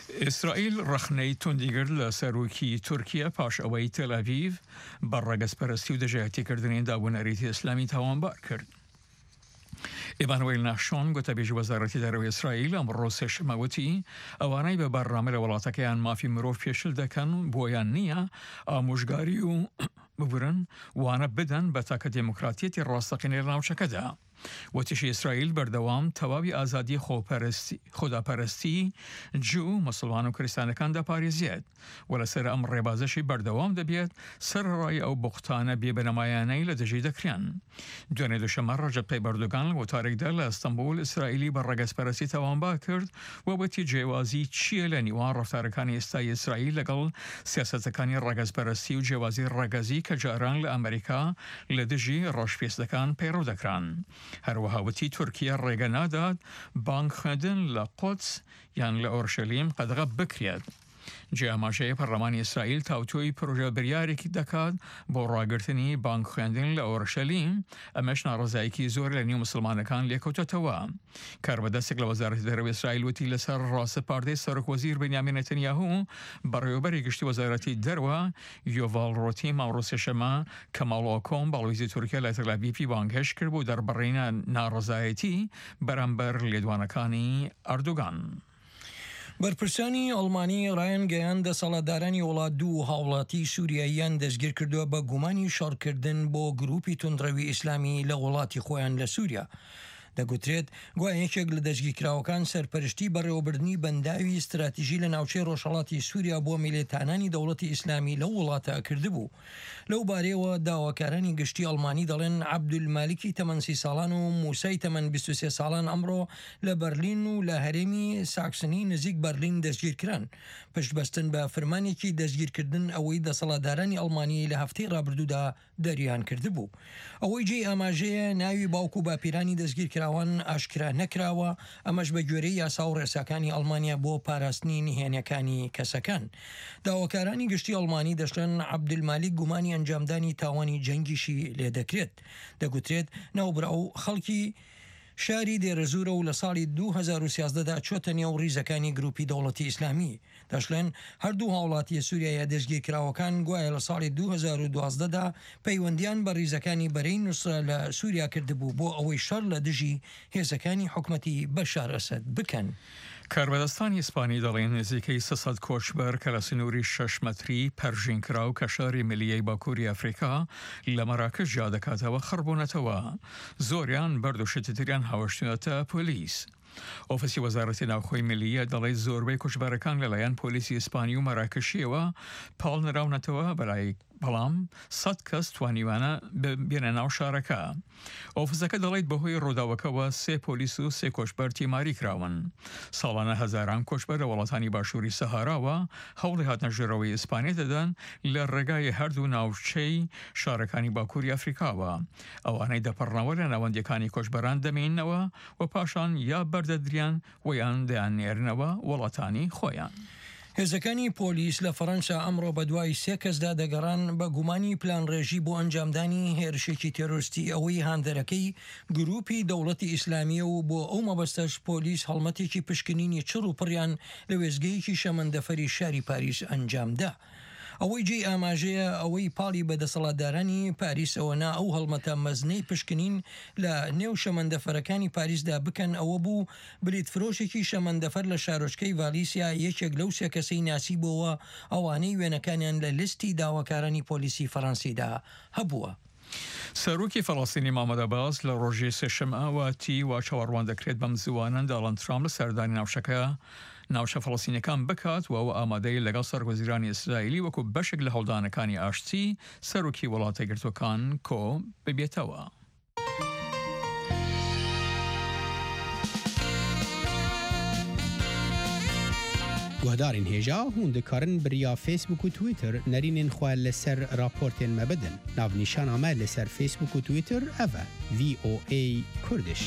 إسرائيل رخنەی توندیگرد لە سەرۆکی تورکیا پاش ئەوەی تێل ئەڤیڤ بە ڕەگەزپەرستی و دەژایەتیکردنی دابوونەریتی ئیسلامی تاوانبار کرد. ئێمانوێل ناشۆن گوتەبێژی وەزارەتی دەرەوەی ئیسرائیل ئەمڕۆ سێشەمە وتی ئەوانەی بە بەرنامە لە وڵاتەکەیان مافی مرۆڤ پێشل دەکەن بۆیان نییە ئامۆژگاری و ببرن وانە بدەن بە تاکە دموکراتیەتی ڕاستەقینەی لە ناوچەکەدا. وتیشی ئیسرائیل بەردەوام تەواوی ئازادی خۆداپەرستی جوو مسلمان و کریستانەکان دەپارێزیێت و لەسەر ئەم ڕێبازەشی بەردەوام دەبێت سەرڕای ئەو بوختانە بێبەنەمایانەی لە دژی دەکرێن. دوێنێ دوشەمە ڕەجەب تایب ئەردۆغان لە وتارێکدا لە ئەستەمبول ئیسرائیلی بە ڕەگەزپەرستی تاوانبار کرد و وتی جێوازی چییە لە نیوان ڕەفتارەکانی ئێستای ئیسرائیل لەگەڵ سیاسەتەکانی ڕەگەزپەرستی و جێوازی ڕەگەزی کە جاران لە ئەمریکا لە دژی ڕۆژپێستەکان پەیڕەو دەکران. هەروەها وتی تورکیا ڕێگە نادات بانک خوێندن لە قودس یان لە ئۆرشەلیم قەدەغە بکرێت. جیاماژەیە پەرلەمانی ئیسرائیل تاوتۆی پرۆژە بریارێکی دەکات بۆ ڕاگررتنی بانک خوێندن لە ئۆرشەلیم ئەمەش ناڕزایەکی زۆر لە نێو مسلمانەکان لێکەوتەتەوە. کاربەدەستێک لە وەزارەتی دەرەوەی ئیسرائیل وتی لەسەر ڕاستەپاردەی سەرۆکوەزیر بەنیامین نەتەنیاهو بەڕێوەبەری گشتی وەزارەتی دەرەوە یۆڤال ڕۆتی ماوڕۆ سێشەمە کەماڵۆکۆم باڵویزی تورکیا لە تەلەڤیڤی بانگهێشت کرد بۆ دەربڕینە ناڕزایەتی بەرامبەر لێدوانەکانی ئەردۆغان. بەرپرسانی ئەڵمانی ڕایان گەیان دەسەڵاتدارانی وڵات دوو هاوڵاتی سووریاییان دەستگیر کردووە بە گومانی شەڕکردن بۆ گروپی توندڕەوی ئیسلامی لە وڵاتی خۆیان لە سووریا. دەگوترێت گویا یەکێک لە دەستگیرکراوەکان سەرپەرشتی بەڕێوەبردننی بەنداوی استراتیژی لە ناوچەی ڕۆژهەڵاتی سووریا بۆ میلێتانانی دەوڵەتی ئیسلامی لەو وڵاتە کردبوو. لەو بارەیەوە داواکارانی گشتی ئەڵمانی دەڵێن عەبدولمالیکی تەمەن 30 ساڵان و موسای تەمەن 23 ساڵان ئەمڕۆ لە بەرلین و لە هەرێمی ساکسنی نزیک بەرلین دەستگیرکران. پشتبەستن بە فرمانێکی دەستگیرکردن ئەوەی دەسەڵاتدارانی ئەڵمانی لە هەفتەی ڕابردوودا دەریان کردبوو. ئەوەی جێی ئاماژەیە ناوی باوکو باپیرانی دەستگیرکراوان ئاشکرا نەکراوە، ئەمەش بە گوێرەی یاسا و ڕێساکانی ئەڵمانیا بۆ پاراستنی نهێنیەکانی کەسەکان. داواکارانی گشتی ئەڵمانی دەشڵێن عەبدولمالیک گومانی ئەنجامدانی تاوانی جەنگیشی لێ دەکرێت. دەگوترێت ناوبرا و خەڵکی شاری دێرەزورە و لە ساڵی 2013دا چۆتە نێو ڕیزەکانی گروپی دەوڵەتی ئیسلامی. دەشڵێن هەردوو هاوڵاتی سووریایە دەستگیرکراوەکان گوایە لە ساڵی 2012دا پەیوەندیان بە ڕیزەکانی بەرەی نووسرا لە سووریا کردبوو بۆ ئەوەی شەڕ لە دژی هێزەکانی حکومەتی بەشار ئەسەد بکەن. کاربەدەستانی ئیسپانی دەڵێن نزیکەی 300 کۆچبەر کە لە سنووری 6 مەتری پەرژینکراو کە شاری ملیەی باکووری ئەفریقا لە مەراکش جا دەکاتەوە خڕبوونەتەوە. زۆریان بەردوشتتریان هاوشتونەتە پۆلیس. ئۆفیسی وەزارەتی ناوخۆی ملیە دەڵێ زۆربەی کوچبارەکان لەلایەن پۆلیسی ئیسپانی و مەراکشیەوە پاڵ نراونەتەوە بەلای بەڵام 100 کەس توانیوانە بێنە ناو شارەکە. ئۆفیسەکە دەڵێت بەهۆی ڕووداوەکەوە 3 پۆلیس و 3 کۆچبەر تیماری کراون. ساڵانە هەزاران کۆچبەر لە وڵاتانی باشووری سەهاراوە هەوڵی هاتنەژێرەوەی ئیسپانیا دەدەن لە ڕێگای هەردوو ناوچەی شارەکانی باکووری ئەفریقاوە. ئەوانەی دەپەڕنەوە لە ناوەندیەکانی کۆچبەران دەمێننەوە و پاشان یا بەردەدریان و یان دەیانێرنەوە وڵاتانی خۆیان. هێزەکانی پۆلیس لە فەڕەنسا ئەمڕۆ بە دوای 3 کەسدا دەگەڕان بە گومانی پلانڕێژی بۆ ئەنجامدانی هێرشێکی تێرۆریستی ئەوەی هاندەرەکەی گروپی دەوڵەتی ئیسلامیە و بۆ ئەو مەبەستەش پۆلیس هەڵمەتێکی پشکنینی چڕ و پڕیان لە وێزگەیەکی شەمەندەفەری شاری پاریس ئەنجامدا. ئەوەی جێی ئاماژەیە ئەوەی پاڵی بەدەسەڵاتدارانی پاریسەوە نا ئەو هەڵمەتە مەزنەی پشکنین لە نێو شەمەندەفەرەکانی پاریسدا بکەن. ئەوە بوو بریت فرۆشێکی شەمەندەفەر لە شارۆچکەی ڤالیسیا یەکێک لەو 3 کەسەی ناسیبەوە ئەوانەی وێنەکانیان لە لیستی داواکارانی پۆلیسی فەڕەنسیدا هەبووە. سەرۆکی فەڵەستینی مامەدە باز لە ڕۆژی سێشەمە واتی وا چاوەڕوان دەکرێت بەم زوانە داڵند ترامپ لە سەردانی ناوچەکە ناوچە فەڵەستینەکان بکات و ئەوە ئامادەی لەگەڵ سەرۆکوەزیرانی ئیسرائیلی وەکو بەشێک لە هەڵدانەکانی ئاشتی سەرۆکی وڵاتە یەکگرتووەکان کۆ ببێتەوە. گوهدارین هێژا هون دەکارن بریا فیسبوک و تویتر نەرینên xwe لەسەر راپۆرتên me bidin. Navnîşana me لەسەر فیسبوک و تویتر ev e VOA Kurdish.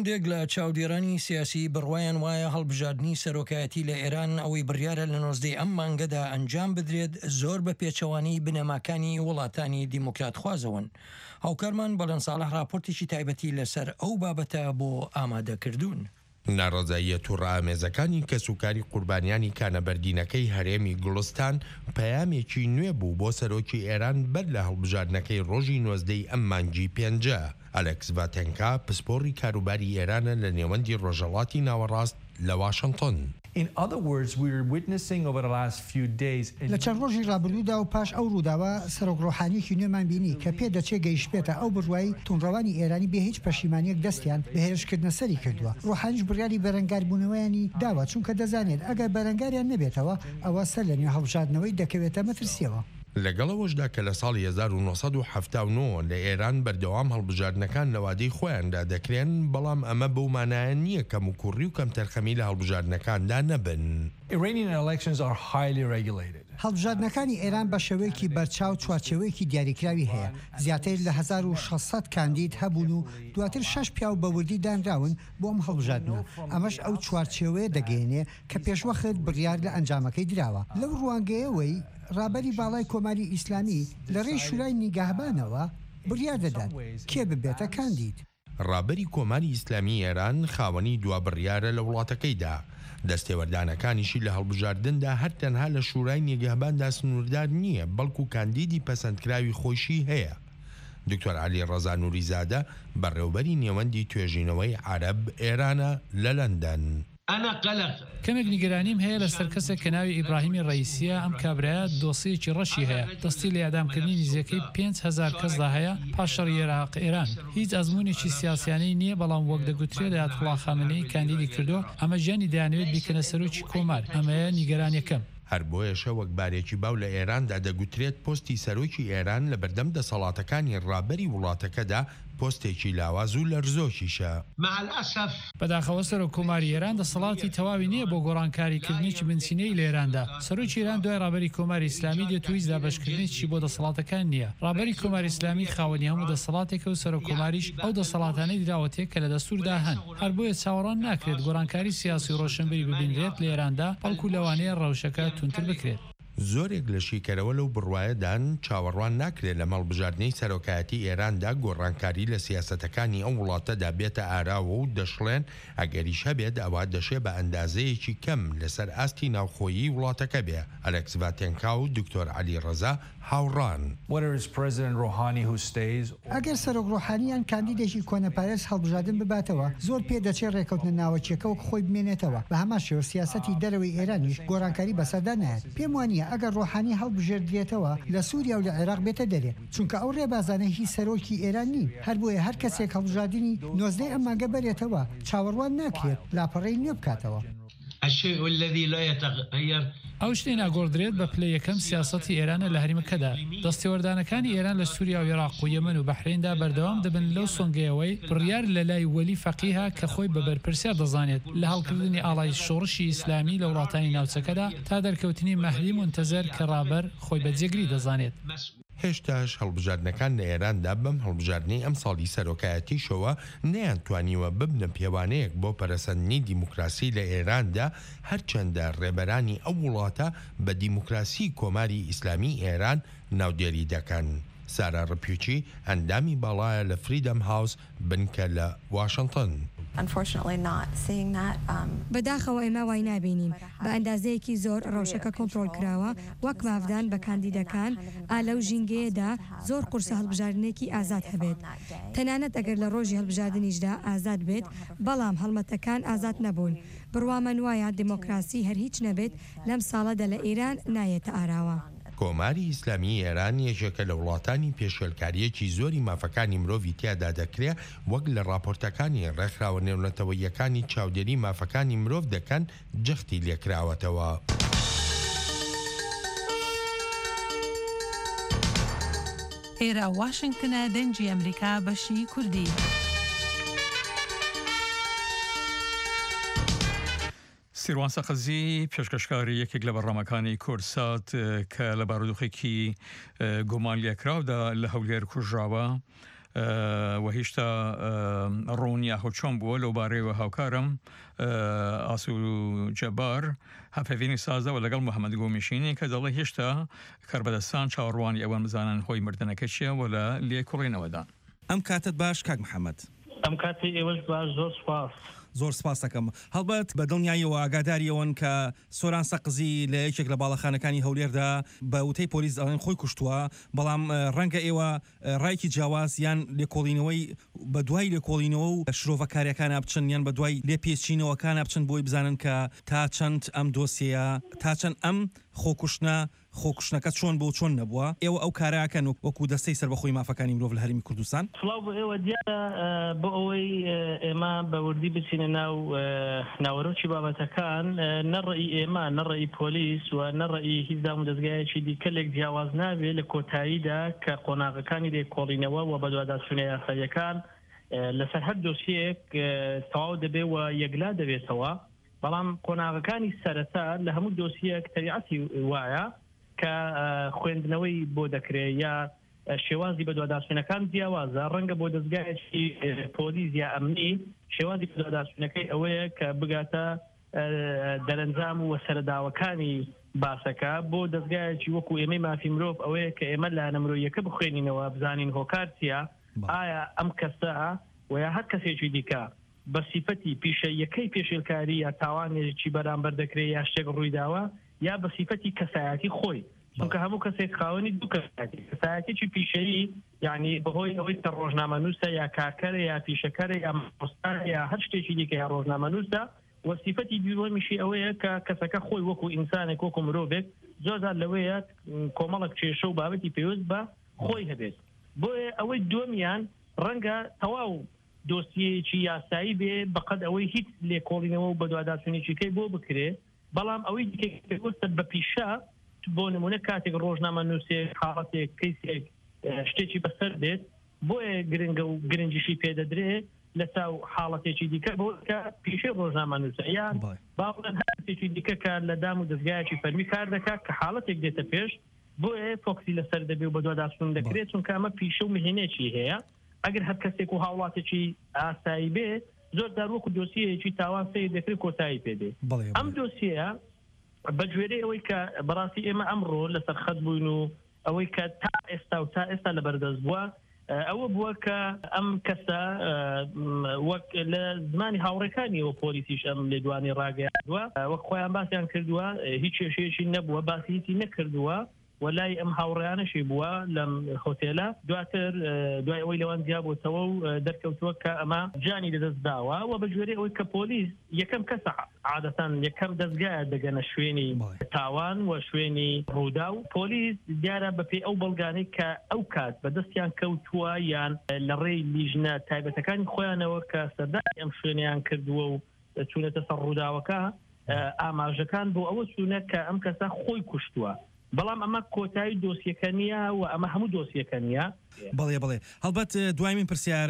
هەندێک لە چاودێرانی سیاسی بڕوایان وایە هەڵبژاردننی سەرۆکایەتی لە ئێران ئەوەی بڕیارە لە 19 ئەم مانگەدا ئەنجام بدرێت زۆر بە پێچەوانی بنەماکانی وڵاتانی دیموکرات خوازەون. هاوکارمان بەڵەن ساڵح راپۆرتێکی تایبەتی لەسەر ئەو بابەتە بۆ ئامادەکردوون. ناڕەزاییە تووڕامێزەکانی کەسوکاری قوربانیانی کانەبەردینەکەی هەرێمی گوڵستان پەیامێکی نوێ بوو بۆ سەرۆکی ئێران بەر لە هەڵبژاردنەکەی ڕۆژی 19 ئەم مانگی پێنجە. ئەلێکس ڤاتێنکا پسپۆڕی کاروباری ئێرانە لە نێوەندی ڕۆژهەڵاتی ناوەڕاست لە واشنگتن. لە چەند ڕۆژی ڕابردوودا و پاش ئەو ڕووداوە سەرۆک ڕۆحانیەکی نوێمان بینی کە پێ دەچێ گەیشتبێتە ئەو بڕوایی تونڕەوانی ئێرانی بێ هیچ پەشیمانیەک دەستیان بە هێرشکردنە سەری کردووە. ڕۆحانیش بڕیاری بەرەنگاربوونەوەیانی داوە چونکە دەزانێت ئەگەر بەرەنگاریان نەبێتەوە ئەوە سەر لە نوێ هەڵبژاردنەوەی دەکەوێتە مەترسیەوە. لەگەڵەوەشدا کە لە ساڵی 1979 لە ئێران بەردەوام هەڵبژاردنەکان لە وادەی خۆیاندا دەکرێن، بەڵام ئەمە بەو مانایە نییە کەم و کوڕی و کەم تەرخەمی لە هەڵبژاردنەکاندا نەبن. هەڵبژاردنەکانی ئێران بە شێوەیەکی بەرچاو چوارچێوەیەکی دیاریکراوی هەیە. زیاتر لە 1600 کاندید هەبوون و دواتر 6 پیاو بە وردی دانراون بۆ ئەم هەڵبژاردنە. ئەمەش ئەو چوارچێوەیە دەگەێنێ کە پێشوەخت بڕیار لە ئەنجامەکەی دراوە. لەو ڕوانگەیەوەی ڕابەری باڵای کۆماری ئیسلامی لە ڕێی شورای نیگەهبانەوە بڕیار دەدات کێ ببێتە کاندید. ڕابەری کۆماری ئیسلامی ئێران خاوەنی دوا بڕیارە لە وڵاتەکەیدا. دەستێوەردانەکانیشی لە هەڵبژاردندا هەر تەنها لە شورای نیگەهباندا سنووردار نییە، بەڵکو کاندیدی پەسەندکراوی خۆشی هەیە. دکتۆر علی ڕەزا نوریزادە بەڕێوەبەری نێوەندی توێژینەوەی عەرەب ئێرانە لە لەندەن. کەمێک نیگەرانیم هەیە لەسەر کەسێک کە ناوی ئیبراهیمی ڕەیسیە. ئەم کابرایە دۆسیەکی ڕەشی هەیە، دەستی لە یادامکردنی نزیەکەی 5000 کەسدا هەیە پاشەڕی عێراق ئێران. هیچ ئەزمونێکی سیاسیانەی نییە، بەڵام وەک دەگوترێت لە ئایەتوڵا خامنەی کاندیدی کردو ئەمە ژیانی دەیانەوێت بیکەنە سەرۆکی کۆمار. ئەمەیە نیگەرانیەکەم. هەر بۆیەشە وەک بارێکی باو لە ئێراندا دەگوترێت پۆستی سەرۆکی ئێران لە بەردەم دەسەڵاتەکانی ڕابەری وڵاتەکەدا پۆستێکی لاواز و لەرزۆکیشە. بەداخەوە سەرۆک کۆماری ئێران دەسەڵاتی تەواوی نییە بۆ گۆڕانکاریکردنیی بنچینەی لە ئێراندا. سەرۆکی ئێران دوای ڕابەری کۆماری ئیسلامی دێت و هیچ دابەشکردنیی بۆ دەسەڵاتەکان نییە. ڕابەری کۆماری ئیسلامی خاوەنی هەموو دەسەڵاتێکە و سەرۆک کۆماریش ئەو دەسەڵاتانەی دراوەتێک کە لە دەستوردا هەن. هەر بۆیە چاوەڕان ناکرێت گۆڕانکاری سیاسی و ڕۆشنبەری ببینرێت لە ئێراندا، بەڵکو لەوانەیە ڕەوشەکە تونتر بکرێت. زۆرێک لە شیکەرەوە لەو بڕوایەدان چاوەڕوان ناکرێت لە مەڵبژاردنەی سەرۆکایەتی ئێراندا گۆڕانکاری لە سیاسەتەکانی ئەو وڵاتەدا بێتە ئاراوە و دەشڵێن ئەگەریش هەبێت ئەوە دەشێ بە ئەندازەیەکی کەم لەسەر ئاستی ناوخۆیی وڵاتەکە بێ. ئەلێکس ڤاتێنکا و دکتۆر علی ڕەزا هاوڕان. ئەگەر سەرۆک ڕۆحانیان کاندیدێکی کۆنەپارێز هەڵبژاردن بباتەوە، زۆر پێ دەچێت ڕێکەوتنە ناوەچیەکەوە خۆی بمێنێتەوە. بە هەمان شێوە سیاسەتی دەرەوەی ئێرانیش گۆڕانکاری بەسەردا نایەت. پێم وانە ئەگەر ڕۆحانی هەڵبژێردرێتەوە لە سووریا و لە عێراق بێتە دەرێ، چونکە ئەو ڕێبازانە هی سەرۆکی ئێران نین. هەر بۆیە هەر کەسێک هەڵبژاردننی 19 ئەم مانگە بەرێتەوە چاوەڕوان ناکرێت لاپەڕەی نوێ بکاتەوە. ئەو شتێ ناگۆڕدرێت بە پلە یەکەم سیاسەتی ئێرانە لە هەریمەکەدا. دەستێوەردانەکانی ئێران لە سووریا و عێراق و یەمەن و بەحریندا بەردەوام دەبن لەو سۆنگەیەوەی بڕیار لە لای وەلی فەقیها کە خۆی بە بەرپرسیار دەزانێت لە هەڵکردنی ئاڵای شۆڕشی ئیسلامی لە وڵاتانی ناوچەکەدا تا دەرکەوتنی مەهدی مونتەزەر کە ڕابەر خۆی بەجێگری دەزانێت. هێشتاش هەڵبژاردنەکان لە ئێراندا بەم هەڵبژاردننی ئەم ساڵی سەرۆکایەتیشەوە نەیانتوانیوە ببنە پێوانەیەک بۆ پەرەسەندنی دیموکراسی لە ئێراندا، هەرچەندە ڕێبەرانی ئەو وڵاتە بە دیموکراسی کۆماری ئیسلامی ئێران ناودێری دەکەن. سارا ڕپیوچی ئەندامی باڵایە لە فریدەم هاوس بنکە لە واشنگتن. بەداخەوە ئێمە وای نابینین بە ئەندازەیەکی زۆر ڕەوشەکە کۆنتڕۆل کراوە وەک مافدان بە کاندیدەکان ئالەو ژینگەیەدا زۆر قورسە هەڵبژاردنێکی ئازاد هەبێت. تەنانەت ئەگەر لە ڕۆژی هەڵبژاردنیشدا ئازاد بێت، بەڵام هەڵمەتەکان ئازاد نەبوون. بڕوامەن وایە دیمۆکراسی هەر هیچ نەبێت لەم ساڵەدا لە ئێران نایەتە ئاراوە. کۆماری ئیسلامی ئێران یەکێکە لە وڵاتانی پێشێلکاریەکی زۆری مافەکانی مرۆڤی تیادا دەکرێت، وەک لە راپۆرتەکانی ڕێکخراوە نێونەتەوەیەکانی چاودێری مافەکانی مرۆڤ دەکەن جەختی لێکراوەتەوە. ئێرە واشنگتنە دەنجی ئەمریکا بەشی کوردی. سیروان سەقەزی پێشکەشکاری یەکێک لە بەڕامەکانی کورسات کە لە بارودۆخێکی گۆمان لێکراودا لە هەولێر کوژراوە و هێشتا ڕوون یاخۆ چۆن بووە لەو بارەیەوە هاوکارم ئاسو جەبار هەفەڤینی سازەوە لەگەڵ محەممەد گۆمیشینی کە دەڵێ هێشتا کەربەدەستان چاوەڕوانی ئەوەن بزانن هۆی مردنەکە چیە و لە لێ کوڕێنەوەدان. ئەم کاتت باش کاک محەممەد. ئەم کاتی ئێوەش باش زۆر سپاس. زۆر سپاس دەکەم. هەڵبەت بە دڵنیاییەوە ئاگاداریەوەن کە سۆران سەقزی لە یەکێک لە باڵەخانەکانی هەولێردا بە وتەی پۆلیس ئەڵێن خۆی کوشتووە، بەڵام ڕەنگە ئێوە ڕایکی جیاواز یان لێکۆڵینەوەی بە دوای لێکۆڵینەوە و شرۆڤەکاریەکانە بچن یان بە دوای لێ پێچینەوەکانە بچن بۆی بزانن کە تا چەند ئەم دۆسیەیە تا چەند ئەم خۆکوشتنەکە چۆن بۆ چۆن نەبووە. ئێوە ئەو کاراکەن وەکو دەستەی سەربەخۆی مافەکانی مرۆڤ لە هەرێمی کوردستان. سڵاو بۆ ئێوە دیارە بۆ ئەوەی ئێمە بەوردی بچینە ناوەڕۆکی بابەتەکان نەڕێی ئێمە نەڕێی پۆلیس و نەڕێی هیچ دام و دەستگایەکی دیکەلێک جیاواز نابێت لە کۆتاییدا کە قۆناغەکانی لێکۆڵینەوە و بەدواداچوونە یاساییەکان لەسەر هەر دۆسیەک تەواو دەبێت و یەکلا دەبێتەوە. بەڵام قۆناغەکانی سەرەتا لە هەموو دۆسیەک تەریعەتی وایە کە خوێندنەوەی بۆ دەکرێت یا شێوازی بەدواداچوونەکان جیاوازە. ڕەنگە بۆ دەستگایەکی پۆلیس یا ئەمنی شێوازی بەدواداچوونەکەی ئەوەیە کە بگاتە دەرەنجام و سەرداوەکانی باسەکە. بۆ دەستگایەکی وەکو ئێمەی مافی مرۆڤ ئەوەیە کە ئێمە لە نەمرۆیەکە بخوێنینەوە بزانین هۆکار چییە، ئایا ئەم کەسە و یا هەر کەسێکی دیکە بە سیفەتی پیشەیەکەی پێشێلکاری یا تاوانێکی بەرامبەر دەکرێت یا شتێک ڕوویداوە یا بە سیفەتی کەسایەتی خۆی، چونکە هەموو کەسێک خاوەنی دوو کەسایەتێکی پیشەیی یعنی بەهۆی ئەوەی کە ڕۆژنامەنووسە یا کارکەرە یا پیشەکەرە یا مۆستارە یا هەر شتێکی دیکە یا ڕۆژنامەنووسە و سیفەتی دووەمیشی ئەوەیە کە کەسەکە خۆی وەکو ئینسانێک وەکو مرۆڤێک زۆرجار لەوەیە کۆمەڵک کێشە و بابەتی پێویست بە خۆی هەبێت. بۆیە ئەوەی دووەمیان ڕەنگە تەواو دۆسیەیەکی یاسایی بێ بەقەد ئەوەی هیچ لێکۆڵینەوە و بەدواداچوونێکیکەی بۆ بکرێ، بەڵام ئەوەی دیکەوەستە بە پیشە بۆ نمونە کاتێک ڕۆژنامە نووسێک حاڵەتێک کەیسێک شتێکی بەسەر دێت بۆیە گرنگە و گرنجیشی پێدەدرێت لە چاو حاڵەتێکی دیکە بۆ کە پیشەی ڕۆژنامە نووسە یان باڵەن هەرێکی دیکە کە لە دام و دەستگایەکی فەرمی کار دەکات کە حاڵەتێک دێتە پێش بۆیە فۆکسی لەسەر دەبێت و بەدواداچوون دەکرێت چونکە ئەمە پیشە و مهێنێکی هەیە. ئەگەر هەر کەسێک و هاوڵاتێکی ئاسایی بێت زۆر داروەکو دۆسیەیەکی تاوان سەیر دەکرێت کۆتایی پێدێ. ئەم دۆسیە بە گوێرەی ئەوەی کە بەڕاستی ئێمە ئەمڕۆ لەسەر خەت بووین و ئەوەی کە تا ئێستا لە بەردەست بووە ئەوە بووە کە ئەم کەسە وەک لە زمانی هاوڕێکانیەوە پۆلیسیش ئەم لێدوانی ڕاگەیاندووە وەک خۆیان باسییان کردووە هیچ کێشەیەکی نەبووە باسی هیچی نەکردووە وەلای ئەم هاوڕێیانەشی بووە لەم هۆتێلە دواتر دوای ئەوەی لەوان جیابۆتەوە و دەرکەوتووە کە ئەمە جانی لەدەست داوە و بە گوێرەی ئەوەی کە پۆلیس یەکەم کەسە عادەتەن یەکەم دەستگایە دەگەنە شوێنی تاوان و شوێنی ڕوودا و پۆلیس دیارە بەپێی ئەو بەڵگانەی کە ئەو کات بەدەستیان کەوتووە یان لە ڕێی لیژنە تایبەتەکانی خۆیانەوە کە سەردانی ئەم شوێنیان کردووە و چوونەتە سەر ڕووداوەکە ئاماژەکان بۆ ئەوە چوونە کە ئەم کەسە خۆی کوشتووە. بەڵام ئەمە کۆتایی دۆسیەکە نیە و ئەمە هەموو دۆسیەکە نیە. بەڵێ هەڵبەت دوای من پرسیار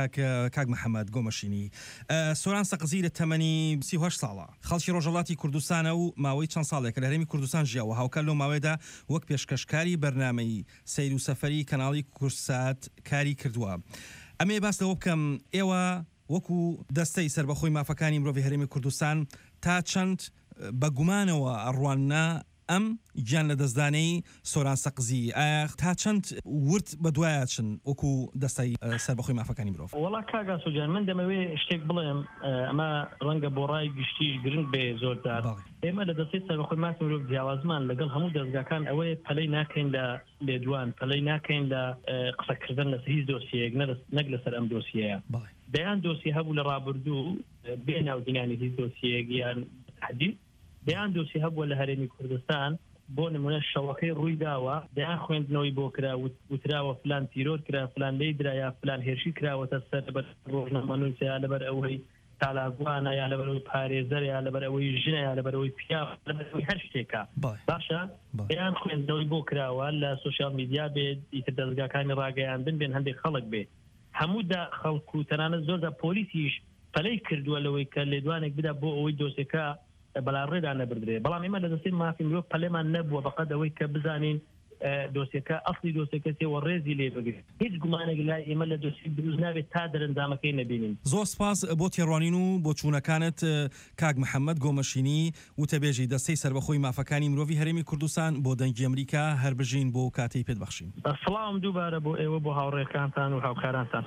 کاک محەممەد گۆمەشینی سۆران سەقزی لە تەمەنی 38 ساڵە خەڵکی ڕۆژهەڵاتی کوردستانە و ماوەی چەند ساڵێک لە هەرێمی کوردستان ژیاوە هاوکار لەو ماوەیەدا وەک پێشکەشکاری بەرنامەی سەیر و سەفەری کەناڵی کورسات کاری کردووە. ئەمێ باس لەوە بکەم ئێوە وەکو دەستەی سەربەخۆی مافەکانی مرۆڤی هەرێمی کوردستان تا چەند بە گومانەوە ئەڕوانە ئەم گیان لە دەستدانەی سۆران سەقزی ئایا تا چەند ورد بە دوایە چن وەکو دەستای سەربەخۆی مافەکانی مرۆڤ؟ وەڵا کاگا سوجان من دەمەوێ شتێک بڵێم ئەمە ڕەنگە بۆ ڕای گشتیش گرنگ بێ زۆردار. ئێمە لە دەستەی سەربەخۆی مافی مرۆڤ جیاوازمان لەگەڵ هەموو دەستگاکان ئەوەیە پەلەی ناکەین لە لێدوان پەلەی ناکەین لە قسەکردن لە هیچ دۆسیەک نەک لەسەر ئەم دۆسیەیە. دەیان دۆسی هەبوو لە ڕابردوو بێ ناودینانی هیچ دۆسیەک یان تحدید دەیان دۆسی هەبووە لە هەرێمی کوردستان بۆ نمونە شەوەکەی ڕووی داوە دەیان خوێندنەوەی بۆ کرا وتراوە فلان تیرۆر کرا فلان لێی درایە فلان هێرشی کراوەتە سەر بەر ڕۆژنامەنووسە یا لەبەر ئەوەی تالاگوانە یا لەبەرەوەی پارێزەر یا لەبەر ئەوەی ژنە یا لەبەرەوەی پیا لەبەرەوەی هەر شتێکە باشە دەیان خوێندنەوەی بۆ کراوە لە سوشیال میدیا بێت ئیتر دەستگاکانی ڕاگەیاندن بێن هەندێک خەڵک بێت هەموودا خەڵک و تەنانەت زۆردا پۆلیسیش پەلەی کردووە لەوەی کە لێدوانێک بدا بۆ ئەوەی دۆسیەکە بەلا ڕێدا نەبردرێ. بەڵام ئێمە لە دەستەی مافی مرۆڤ پەلێمان نەبووە بەقەد ئەوەی کە بزانین دۆسیەکە ئەفلی دۆسیەکە سێ وەڕێزی لێ بگرێت هیچ گومانێک لای ئێمە لە دۆسی دروست نابێت تا دەرەنجامەکەی نەبینین. زۆر سپاس بۆ تێڕوانین و بۆ چوونەکانت کاک محەممەد گۆمەشینی وتەبێژی دەستەی سەربەخۆی مافەکانی مرۆڤی هەرێمی کوردستان بۆ دەنگی ئەمریکا هەر بژین بۆ کاتەی پێت بەخشین. سڵام دووبارە بۆ ئێوە بۆ هاوڕێکانتان و هاوکارانتان.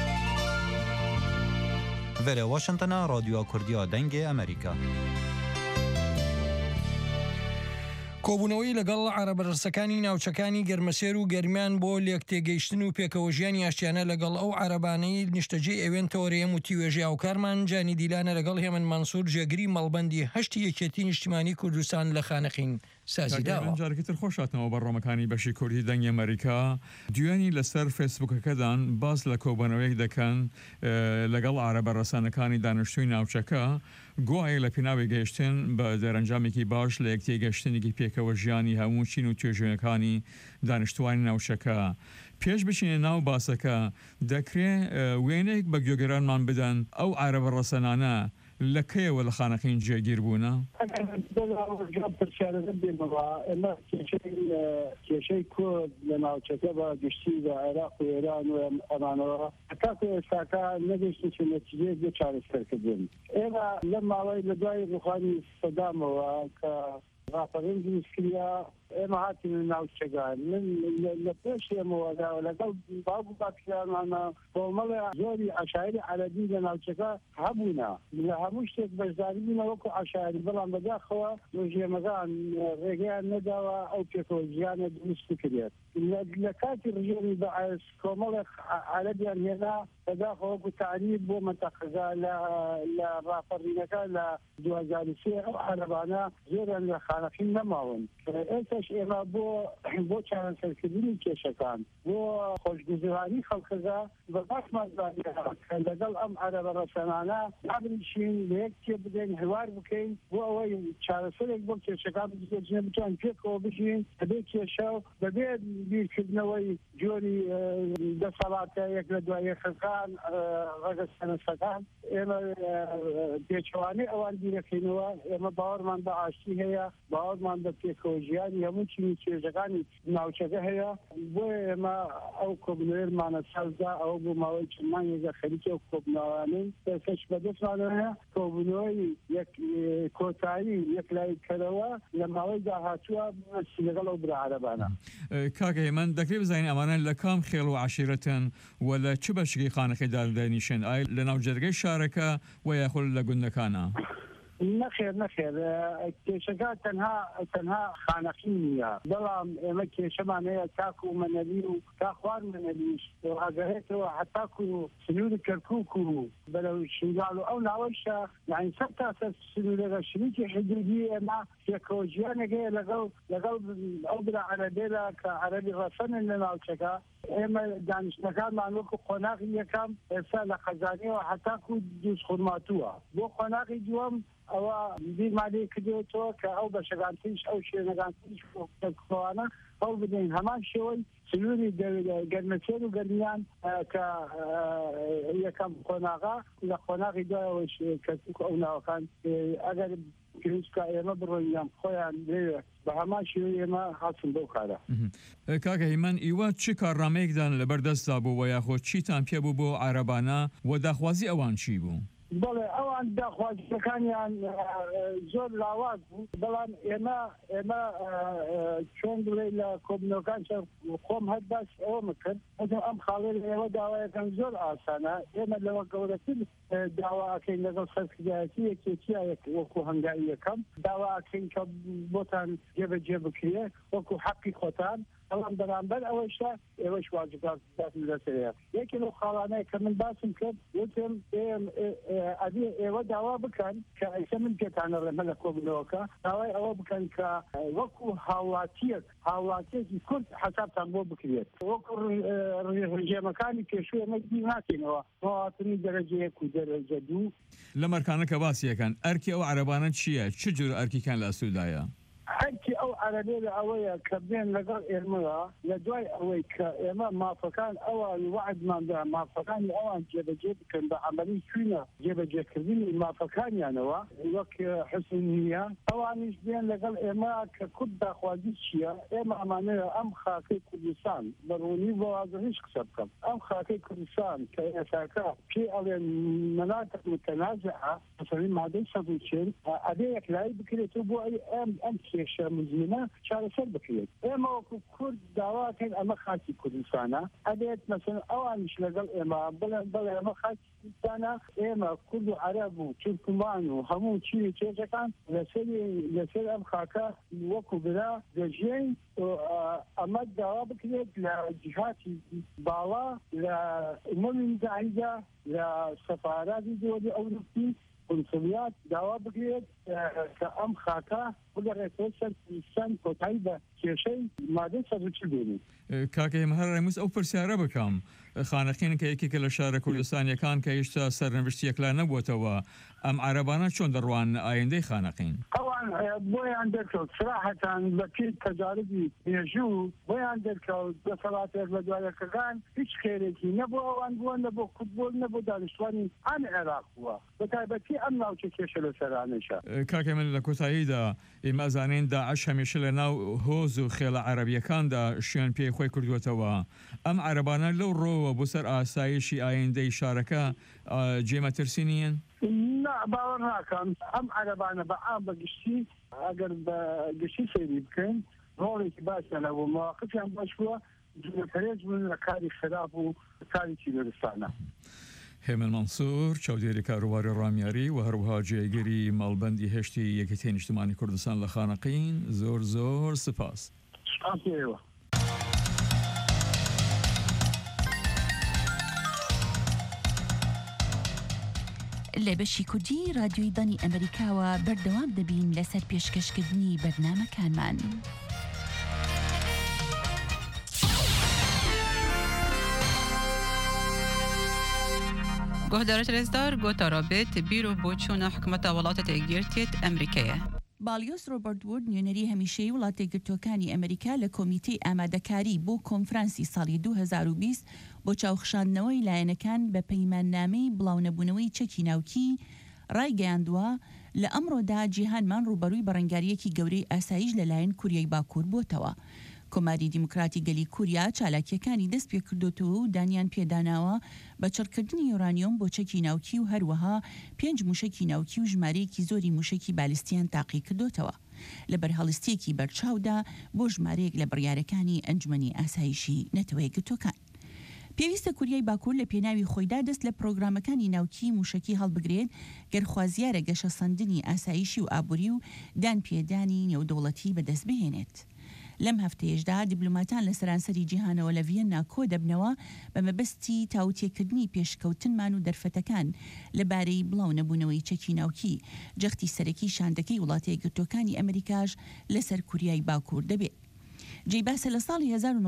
Vere Washingtona Radyoya Kurdiya Dengê Amerîka. کۆبوونەوەی لەگەڵ عەرەبەرزەکانی ناوچەکانی گەرمەسێر و گەرمیان بۆ لێکتێگەیشتن و پێکەوەژیانی ئاشتیانە لەگەڵ ئەو عەرەبانەی نیشتەجێ ئێوێنتەوە ڕێم و تیوێژی هاوکارمان جانی دیلانە لەگەڵ هێمن مانسوور جێگری مەڵبەندی هەشتی یەکێتی نیشتیمانی کوردستان لە خانەخین سازیداوە. جارێکتر خۆشاتنەوە بەڕۆمەکانی بەشی کوردی دەنگی ئەمریکا دوێنی لەسەر فێسبوکەکەدان باز لە کۆبوونەوەیەک دەکەن لەگەڵ عەرەبەرەسانەکانی دانیشتووی ناوچەکە گوایە لە پێناوی گەیشتن بە دەرەنجامێکی باش لە یەکتێگەشتنێکی پێکەوە ژیانی هەموو چین و توێژەکانی دانیشتوانی ناوچەکە. پێش بچینە ناو باسەکە دەکرێت وێنێک بە گوێگەرانمان بدەن ئەو عەرەبەرەسانانە لە کەیەوە لە خانەکەین جێگیر بوونە؟ کێشەی کورد لە ناوچەکە بە گشتی بە عێراق و ئێران و ئەمانەوە هەتاکو ئێستاکە نەگەشتی چ نەتیجەیەک بێ چارەسەرکردن. ئێمە لەم ماوەی لە دوای ڕوخانی سەدامەوە کە ڕاپەڕین دروستکریا ئێمە هاتین ناوچەکان من لە پێش ئێمەوە لەگەڵ باوک و باپیرانمانە کۆمەڵی زۆری عەشایری عەرەبی لە ناوچەکە هەبوونە لە هەموو شتێک بەشداری بوونە وەکو عەشایری بەڵام بەداخەوە ژێمەکان ڕێگەیان نەداوە ئەو پێکەوەژیانە دروست بکرێت. لە کاتی ڕژێمی بە کۆمەڵێک عەرەبیان هێنا بەداخەوە وەکو تعریب بۆ مەنتەقەکە لە ڕاپەڕینەکە لە 2003 ئەو عەرەبانە زۆریان لە خانەخین نەماون. ئێستاش ئێمە بۆ چارەسەرکردنی کێشەکان بۆ خۆشگوزەرانی خەڵکەکە بە باشمان کە لەگەڵ ئەم عەرەبەرەسانانە نابنیشین لە یەک تێ بدەین هەوار بکەین بۆ ئەوەی چارەسەرێک بۆ کێشەکان بجێنە بتوان پێکەوە بژین بەبێ کێشە و بەبێ بیرکردنەوەی جۆری دەسەڵاتە یەک لە دوای یەکەکان ڕەگە سەنەسەکان ئێمە پێچەوانەی ئەوان بیرەکەینەوە ئێمە باوەڕمان بە ئاشتی هەیە باوەڕمان بە پێکەوەژیانی هەموو چینی چێژەکانی ناوچەکە هەیە بۆیە ئێمە ئەو کۆبنەوەیەمانە سەردا ئەوە بۆ ماوەی چمانێکە خەریکە و کۆبناوانەی کەش بەدەستمانە هەیە کۆبنەوەی کۆتایی یەک لایکەرەوە لە ماوەی داهاتووە لەگەڵ ئەو برا عەرەبانە. کاکە من دەکرێت بزانین ئەمانە لە کام خێڵ و عەشیرەتن و لە چ بەشێکی خانەکەیدا دەنیشن ئایا لە ناو جەرگەی شارەکە و یاخود لە گوندەکانە؟ نەخێر کێشەکە تەنها خانەخین نیە بەڵام ئێمە کێشەمان هەیە تاکو و مەنەلی و تاخوار مەنەلیش ئاگەهێتەوە هەتاکو و سنووری کەرکووک و بەرەو شنگاڵ و ئەو ناوەشە یعنی سەد تا سەد سنوورەکە شریکی حدودی ئێمە پێکەوەژیانێک هەیە لەگەڵ ئەو برا عەرەبێرە کە عەرەبی ڕەسەنن لە ناوچەکە ئێمە دانیشتەکانمان وەکو قۆناغی یەکەم ئێستا لە خەزانیەوە هەتاکو دووس خورماتووە بۆ قۆناغی دووەم ئەوە بیرمانەی کردوێتەوە کە ئەو بەشەکانتیش ئەو شوێنەکانتیش خۆوانە هەڵ بدەین هەمان شێوەی سنووری گەرمەسێر و گەرمیان کە یەکەم قۆناغا لە قۆناغی دوایەوەش کەرکووک ئەو ناوەکان ئەگەر پێویستکە ئێمە بڕۆیان خۆیان لێوێ بە هەمان شێوەی ئێمە هاتن بەو کارە. کاکە هیمەن ئیوە چی کارڕامەیەکدان لەبەردەستدا بوو و یاخۆ چیتان پێ بوو بۆ عەرەبانە و داخوازی ئەوان چی بوو؟ بەڵێ ئەوان داخوازیەکانیان زۆر لاواز بوو بەڵام ئێمە چۆن بڵێ لە کۆبنەوەکان خۆم هەر باش ئەوە مکرد ئەم خاڵێ ئێوە داوایەکان زۆر ئاسانە ئێمە لەوە گەورەتر داواکەین لەگەڵ خەڵکیایەتی یەکێتیایەک وەکو هەنگاوی یەکەم داواکەین کە بۆتان جێبەجێ بکرێ وەکو حەقی خۆتان بەڵام بەرامبەر ئەوەشە ئێوەش واجبات لەسەرەیە یەکێ لەو خاڵانەیە کە من باسم کرد وتم ئەبێ ئێوە داوا بکەن کە ئەیسە من پێتانە ڕێمە لە کۆبنەوەکە داوای ئەوە بکەن کە وەکو هاوڵاتیەکی کورد حسابتان بۆ بکرێت وەکو ڕژێمەکانی پێشوو ئێمە دی ناکەینەوە هاتنی دەرەجە یەک و دەرەجە دوو لە مەرکانەکە باسیەکەن ئەرکی ئەو عەرەبانە چییە؟ چ جور ئەرکیکان لە ئەسوودایە؟ حركي أو عربية أويا كبين لقل إرملا لدواي أوي كإما مافكان أو الوعد ما ده مافكان أو جيب كان بعملي فينا جيب كذي مافكان يعني وك حسنية أو عنيش بين لقل إما ككد خوازيشيا إما معناه أم خاكي كردستان بروني بوازنيش كسبكم أم خاكي كردستان كأساكا في أول مناطق متنازعة مثلا ما دي سبوتشين أديك لاي بكري تبو أي أم كيشة مزمنة شارع سر بكري إما كرد دعوات أما خاكي كردستانا أديك مثلا أو مش لقل إما بلا أما خاكي كردستانا إما كل عرب وتركمان وهمو شيء كان لسر أم خاكا وكو بلا دجين أما الدعوة بكري لجهات بالا لأمم المتحدة لسفارات الدول الأوروبية قنصليات دعوة بكري كأم خاكا بقدر يتوصل في السن كتايبة كشيء ما ده سبب بيني. كاكي مهر رموز أو برسيارة بكم خانقين كيكي كل شهر كردستان كان كيشتا سرنوشتيك لا نبوتوا أم عربانا شون دروان آيندي خانقين؟ طبعا بوي عندك صراحة بكيت تجاربي يجو بوي عندك بصلاة البدوية كان هيش خيرتي نبو وان نبو فوتبول نبو دانشواني عن العراق هو بتايبتي أمنا وكيش لسرانشا. كاكي من لكوتايدا إما زانين داعش هميش لناو هوزو خيل عربية كان دا شيان بي خوي كردوتوا أم عربانا لو رو بسر آسايشي آيندي شاركة جيمة ترسينيين؟ لا باورنا كان أم عربانا بعام بقشتي أقر بقشتي سيري بكين رولي باشا لو مواقف يعني باشوا جمع فريج من ركاري خلاف وكاري كيلورستانا هێمن منسوور چاودێری کاروباری ڕامیاری و هەروەها جێگیری ماڵبەندی هێشتی یەکێتی نیشتمانی کوردستان لە خانەقین زۆر سپاس. لە بەشی کوردی رادیۆی دانی ئەمریکاوە بەردەوام دەبین لەسەر پێشکەشکردنی بەرنامەکانمان. گهدارت رزدار گوتا رابط بیرو بۆچوونە حکومەتە وڵاتە تێگیرتێت ئەمریکایە. بالیۆس ڕۆبەرت وورد نوێنەری هەمیشەی وڵاتە یەکگرتووەکانی ئەمریکا لە کۆمیتەی ئامادەکاری بۆ کۆنفرانسی ساڵی 2020 بۆ چاوخشاندنەوەی لایەنەکان بە پەیماننامەی بڵاونەبوونەوەی چەکی ناوکی ڕایگەیاندووە لە ئەمڕۆدا جیهانمان ڕوبەرووی بەڕێنگاریەکی گەورەی ئاسایش لەلایەن کوریای باکوور بۆتەوە. کۆماری دیموکراتی گەلی کوریا چالاکیەکانی دەست پێ کردوتەوە و دانیان پێداناوە بە چڕکردنی یۆرانیۆم بۆ چەکی ناوکی و هەروەها 5 موشکی ناوکی و ژمارەیەکی زۆری موشکی بالیستیان تاقی کردوتەوە لەبەر هەڵستێکی بەرچاودا بۆ ژمارەیەک لە بڕیارەکانی ئەنجومەنی ئاسایشی نەتەوە یەکگرتووەکان. پێویستە کوریای باکوور لە پێناوی خۆیدا دەست لە پرۆگرامەکانی ناوکی موشکی هەڵبگرێت گەرخوازیارە گەشە سەندنی ئاسایشی و ئابووری و دان پێدانی نێودەوڵەتی بەدەست بهێنێت. لەم هەفتەیەشدا دیبلۆماتان لە سەرانسەری جیهانەوە لە ڤیەنا کۆ دەبنەوە بە مەبەستی تاوتێکردنی پێشکەوتنمان و دەرفەتەکان لەبارەی بڵاو نەبوونەوەی چەکی ناوکی جەختی سەرەکی شاندەکەی وڵاتە یەکگرتووەکانی ئەمریکاش لەسەر کوریای باکوور دەبێت. جێباسە لە ساڵی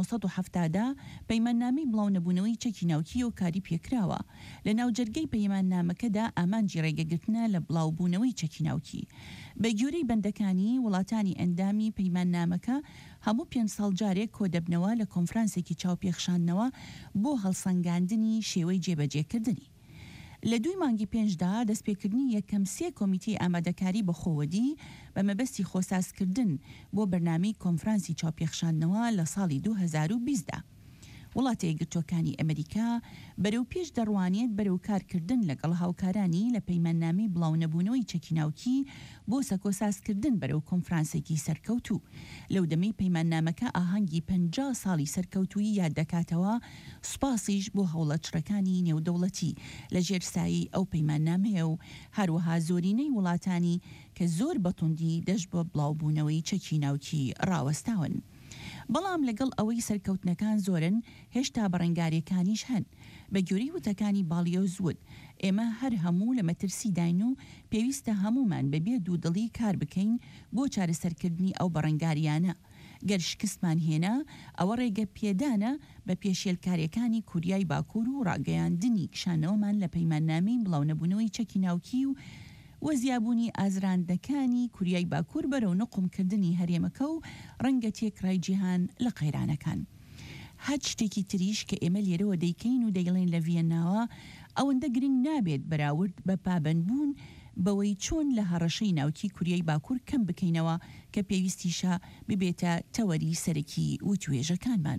1970دا پەیماننامەی بڵاو نەبوونەوەی چەکی ناوکی و کاری پێکراوە لە ناوجەرگەی پەیماننامەکەدا ئامانجی ڕێگەگرتنە لە بڵاوبوونەوەی چەکی ناوکی. بە گوێرەی بەندەکانی وڵاتانی ئەندامی پەیماننامەکە هەموو 5 ساڵ جارێک کۆ دەبنەوە لە کۆنفرانسێکی چاوپێخشاندنەوە بۆ هەڵسەنگاندنی شێوەی جێبەجێکردنی. لە 2 مانگی پێنجدا دەستپێکردنی یەکەم 3 کۆمیتەی ئامادەکاری بەخۆوەدی بە مەبەستی خۆسازکردن بۆ بەرنامەی کۆنفرانسی چاوپێخشاندنەوە لە ساڵی 2020دا. وڵاتە یەکگرتووەکانی ئەمریکا بەرەو پێش دەڕوانێت بەرەو کارکردن لەگەڵ هاوکارانی لە پەیماننامەی بڵاو نەبوونەوەی چەکی ناوکی بۆ سەکۆسازکردن بەرەو کۆنفرانسێکی سەرکەوتوو. لەو دەمەی پەیماننامەکە ئاهەنگی 50 ساڵی سەرکەوتووی یاد دەکاتەوە، سوپاسیش بۆ هەوڵەتشڕەکانی نێودەوڵەتی لە ژێرسایی ئەو پەیماننامەیە و هەروەها زۆرینەی وڵاتانی کە زۆر بەتوندی دەست بە بڵاوبوونەوەی چەکی ناوکی ڕاوەستاون. بەڵام لەگەڵ ئەوەی سەرکەوتنەکان زۆرن هێشتا بەڕێنگاریەکانیش هەن. بە گوێرەی وتەکانی بالیۆز وود ئێمە هەر هەموو لە مەترسی داین و پێویستە هەمومان بەبێ دوودڵی کار بکەین بۆ چارەسەرکردنی ئەو بەڕێنگاریانە. گەر شکستمان هێنا ئەوە ڕێگە پێدانە بە پێشێلکاریەکانی کوریای باکوور و ڕاگەیاندنی کشانەوەمان لە پەیماننامەی بڵاو نەبوونەوەی چەکی ناوکی و وەزیابوونی ئازراندەکانی کوریای باکوور بەرەو نەقومکردنی هەرێمەکە و ڕەنگە تێکڕای جیهان لە قەیرانەکان. هەچ شتێکی تریش کە ئێمە لێرەوە دەیکەین و دەیڵێن لە ڤیەناوە ئەوەندە گرنگ نابێت بەراورد بە پابەندبوون بەوەی چۆن لە هەڕەشەی ناوکی کوریای باکوور کەم بکەینەوە کە پێویستیشە ببێتە تەوەری سەرەکی وتوێژەکانمان.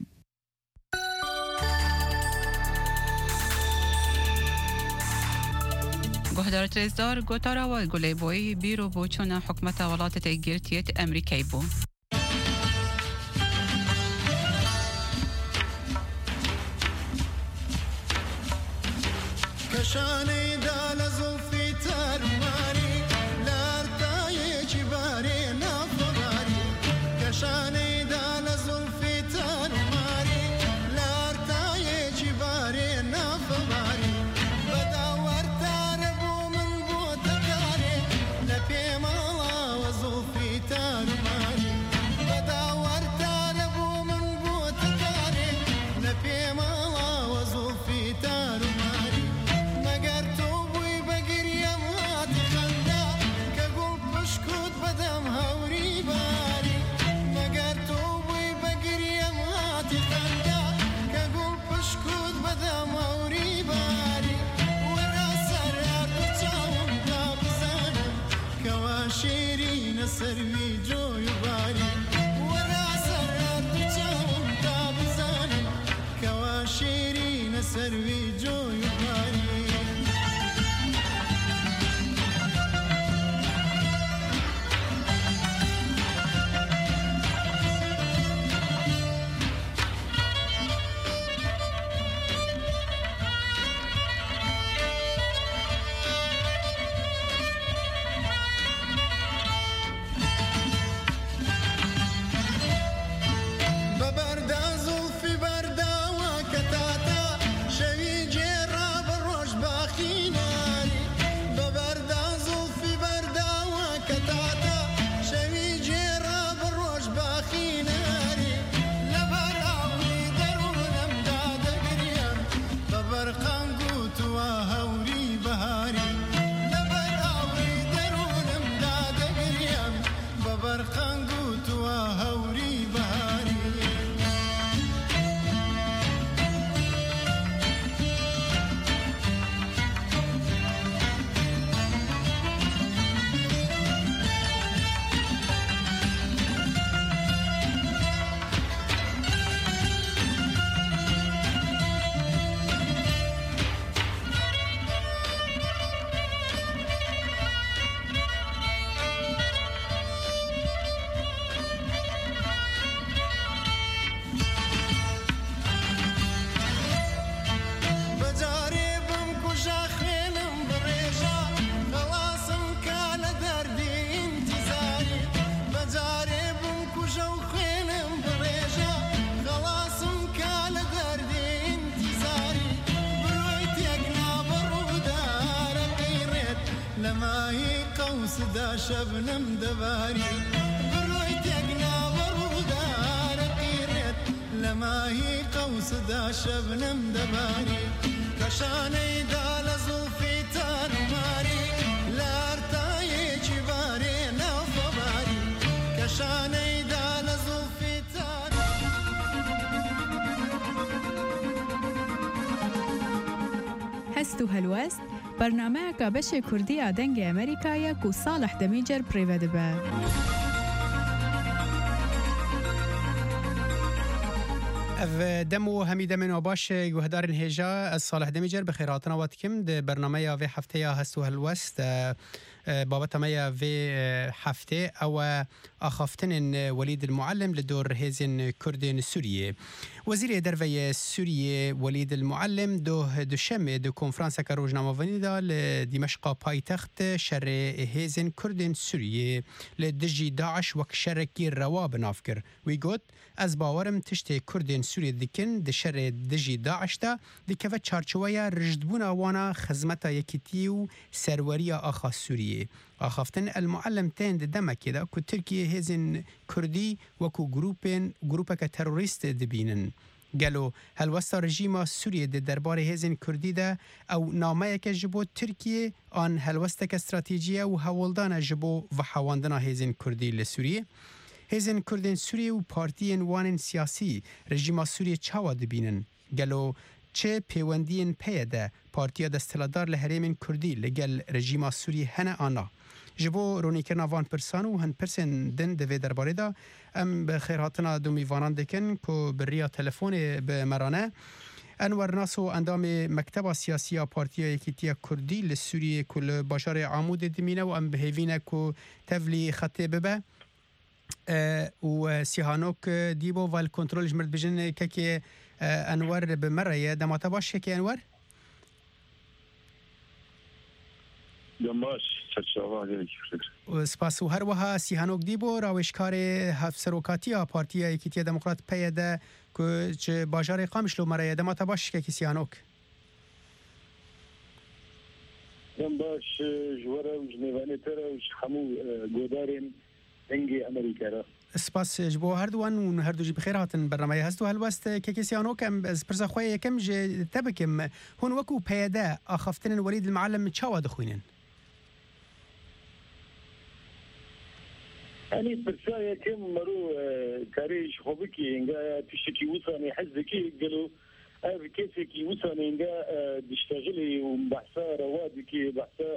گهدار ترێزدار گۆتاراوە گولەی بۆی بیرۆ بۆ چۆنە حکومەتە وڵاتە تێگرتێت ئەمریکای بوو. کەشانەیدا لە زوڵفی تارماری لاردایەکی بارێ نافەڕاری کەشانەیدا لە زوڵفی تارماری لاردایەکی بارێ نافەڕاری بەداوەردارە بۆ من بۆ تەکارێ لە پێماڵاوە زوڵفی تارماری بەداوەردارە بۆ من بۆ تەکارێ لە پێماڵاوە زوڵفی تارماری سەروی جۆی باری وەرا سەرات بچاوم تا بزانم کەوا شیرینە سەروی جۆی باری شبنم دەباری بڕۆی تێکنا بەڕوودارە قیرێت لە ماهی قەوسدا شەبنم دەباری کەشانەیدا لە زوڵفی تارماری لارتایەکی بارێ نافەباری کەشانەیدا لە زوڵفی هەست و هەلوەست بەرنامەیەکە بەشێ کوردیە دەنگی ئەمریکایەک و ساڵح دەمیجەر پڕێوە دەبە. دمو همی دمن باش گوهدار هجا از صالح دمیجر بخیراتنا واتکم ده برنامه و هفته هست و هلوست بابت ما و هفته او اخافتن ولید المعلم لدور هزن کردن سوریه وزیر دروی سوریه ولید المعلم دوشنبه دو کنفرانس که روزنامه‌نویسی دا لدمشق پایتخت شر هزن کردن سوریه لدجی داعش وک شرکی روا بنافکر وی گوت از باورم تشت کردن سوریه دکن د شر دجی داعش دا دکوه چارچوبه رجدبون آوانا خدمت یکیتی و سروری آخا سوریه آخافتن المعلم تند دمکی دا که ترکیه هزن کردی وکو گروپک تروریست دبینن گلو هلوستا رژیما سوریه ده درباره هزین کردی ده او نامه که جبو ترکیه آن هلوستا که استراتیجیه و هولدان جبو و حواندنا هزین کردی لسوریه هزین کردین سوریه و پارتیین وانین سیاسی رژیما سوریه چاوا دبینن گلو چه پیوندین پیده پارتیا دستلدار لحریم کردی لگل رژیما سوریه هنه آنا جبو رونیکرنا وان پرسان و هن پرسن دن دوی درباره دا ام به خیراتنا دومی وانان دکن که بریا تلفون به مرانه انور ناسو اندام مکتب سیاسی پارتیا یکیتیا کردی لسوریه کل باشار عمود دمینه و ام بهیوینه که تفلی خطه ببه و سیهانوک دیبو وال کنترول جمرد بجن که انور بمره دماتا باش که انور دماش سپاس و هر وها سیهانوک دیبو راوشکار هفت سروکاتی پارتیا یکیتیا دموکرات پیده که باجار قامش لو مره دماتا باش که سیهانوک دماش جواره و جنیوانه تره و همو گودارین انگی امریکا را سپاس جبو هر دوان و هر دو جی بخیر هاتن برنامه هستو هلوست که کسیانو کم از پرسا خواه کم جه تبکم هون وکو پیاده آخفتن ولید المعلم چاوا دخوینن يعني برسايا كم مرو كاريش خوبكي انجا تشتكي وصاني حزكي قالوا كيفكي وصاني انجا تشتغلي وبحثا روادكي بحثا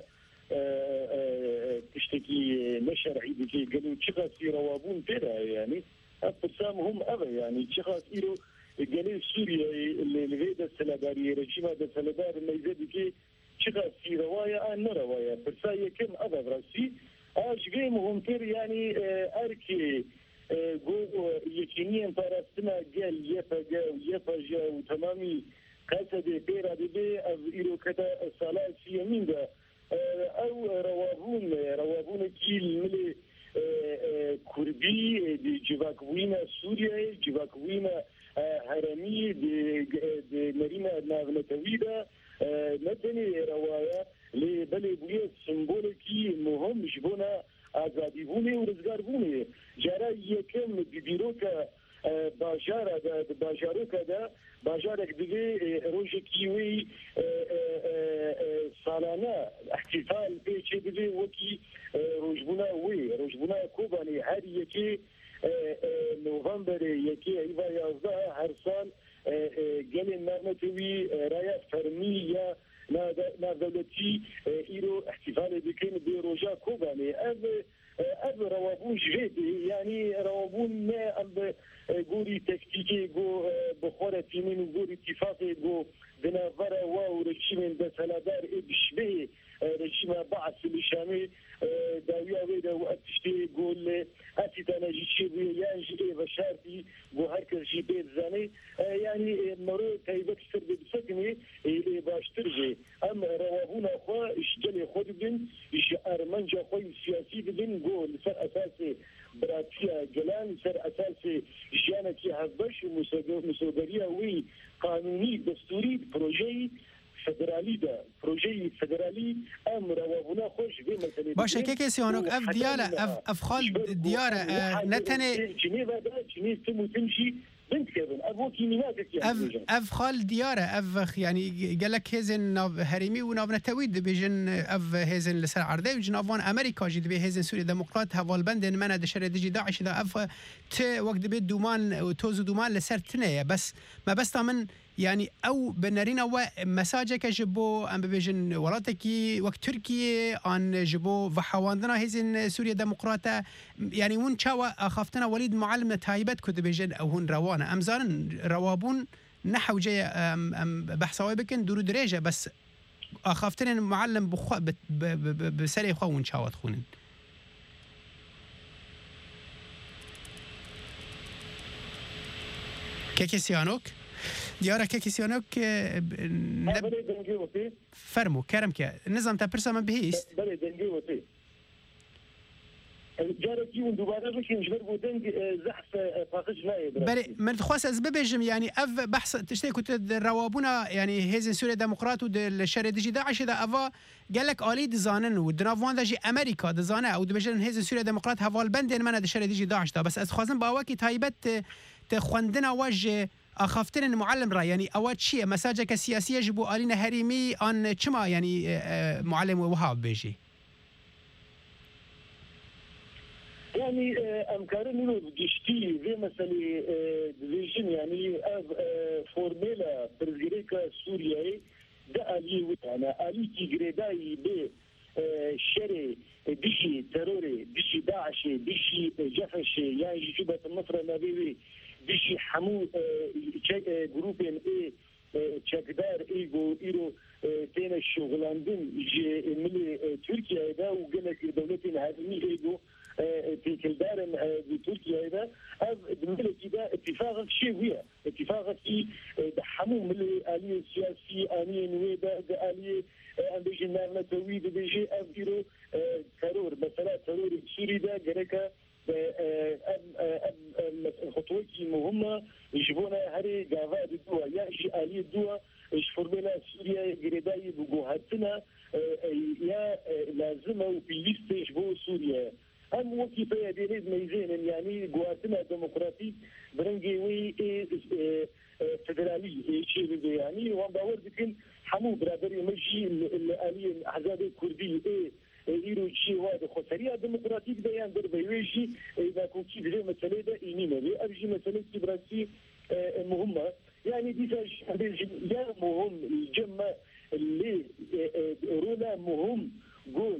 تشتكي نشر عيدكي قالوا تشخص روابون ترى يعني برسام هم أبا يعني تشخص إيرو قالوا سوريا اللي غيدا السلادارية رجيمة دا سلادار الميزادكي تشخص في رواية أنا رواية برسايا كم أبا براسي آجبه مهمتر يعني أركي جو يكينيا باراستنا قال يفا جا وتمامي قاسد بيرا دي أو إيرو كدا صلاة سيامين دا أو روابون كيل ملي كردي دي جواكوينا سوريا جواكوينا هرمي دي مرينا ناغنتويدا نتني رواية لبلي بوية سمبولكي مهم جبونا آزادي بوني ورزقار بوني جارا يكم ببيروكا باجارة دا باجاروكا دا باجارك دقي روجكيوي سالانا احتفال بيشي دقي وكي روجبونا كوباني هاري يكي نوفمبر يكي ايضا يازده هر سال قال نارنتوي رايات فرمية نا دولتي ايرو احتفال بكين بروجا كوباني اب روابون جدي يعني روابون اب غوري تكتيكي جو بخوره تيمين غوري اتفاقي جو بنافرا واو رجيم ده سلادار بشبه رجيم بعث الشامي داويا ويدا واتشتي قول اتيتانا جيشي يانجي بشارتي جو هركر جي بيت زاني يعني مرو تايبك سرد بسكني باشترجي ام روابون اخوا اشجلي خود بن اش ارمنجا خوي سياسي بن جو لسر اساسي براتيا جلان سر اساسي جانكي هبش مسودريا وي قانوني دستوري بروجي فدرالي ده بروجي فدرالي امر وابونا خوش بي مثلا باشه که سیانوک اف دیاره اف خال دیاره نتنه جنيفا ده جنيف تمشي بنت كيفن ابوكي ميناتك اف خال دیاره اف يعني قال لك هزن هرمي وناف تويد بيجن اف هزن لسر عرضه وجنافان امريكا جد به هزن سوريا ديمقراط هوالبند من دشر دجي داعش ده اف ت وقت بيت دومان وتوز دومان لسر تنيه بس ما بس من يعني او بنرينا و مساجك جبو ام بيجن ولاتكي وقت تركيا ان جبو وحواندنا هزن سوريا ديمقراطه يعني ون تشوا اخفتنا وليد معلم تايبت كنت بيجن او هن روانه امزان روابون نحو جاي بحثاوي بكن دورو دريجه بس اخفتنا معلم بسري خو تشاوت خونن كيكي سيانوك دیاره که کسیانو که فرمو کرم که نظام تا پرسا من بهیست بله دنگی وطی جاركي وندوباره بكين جبر بودنج زحف فاقش لاي بله من خواست از ببجم يعني اف بحث تشتي كنت روابونا يعني هزن سوريا ديمقراط والشر دجي داعش ده افا قال لك الي دزانن ودنافوان دجي امريكا دزانه او دبجن هزن سوريا ديمقراط هوال بندن من الشر دجي داعش ده بس از خوازن باوكي تايبت تخوندنا وجه اخافتن المعلم را يعني اوات شيء مساجك السياسيه جبو الينا هريمي ان كما يعني معلم وهاب بيجي يعني امكارن انه جشتي زي مثلا ديفيجن يعني فورميلا برزيريكا سوريا ده الي انا الي تيغريداي ب شري دشي تروري دشي داعش دشي جفش يعني جبهة النصر النبوي دشي حمو جروبين تشكدار ايجو ايرو تين الشغلاندن ملي تركيا ده وقالك دولتين هذه ايجو تيكلدارن بتركيا ده الملكي ده اتفاق شيء اتفاق في دحمو ملي آلية سياسي آلية نويدة آلية بيجي نعمة تويد بيجي أفيرو ترور مثلا ترور سوري ده جريكا خطوتي مهمة يجبونا هري جافا الدوا يا آلية الدوا فورميلا سوريا جريداي بجوهاتنا يا لازمة وبيليست يجبو سوريا هم وكيفية ديريد ميزين يعني جواتنا ديمقراطيك برنجي وي فدرالي شيء يعني وان باور بكن حمو برادري مجي الآلية الأحزاب الكردية يرو شيء واحد خسرية ديمقراطيك ده يعني دربيويجي إذا كنت في مسألة ده إنيمة أبجي مسألة كبراسي مهمة يعني دي يا مهم الجمع اللي رولا مهم قول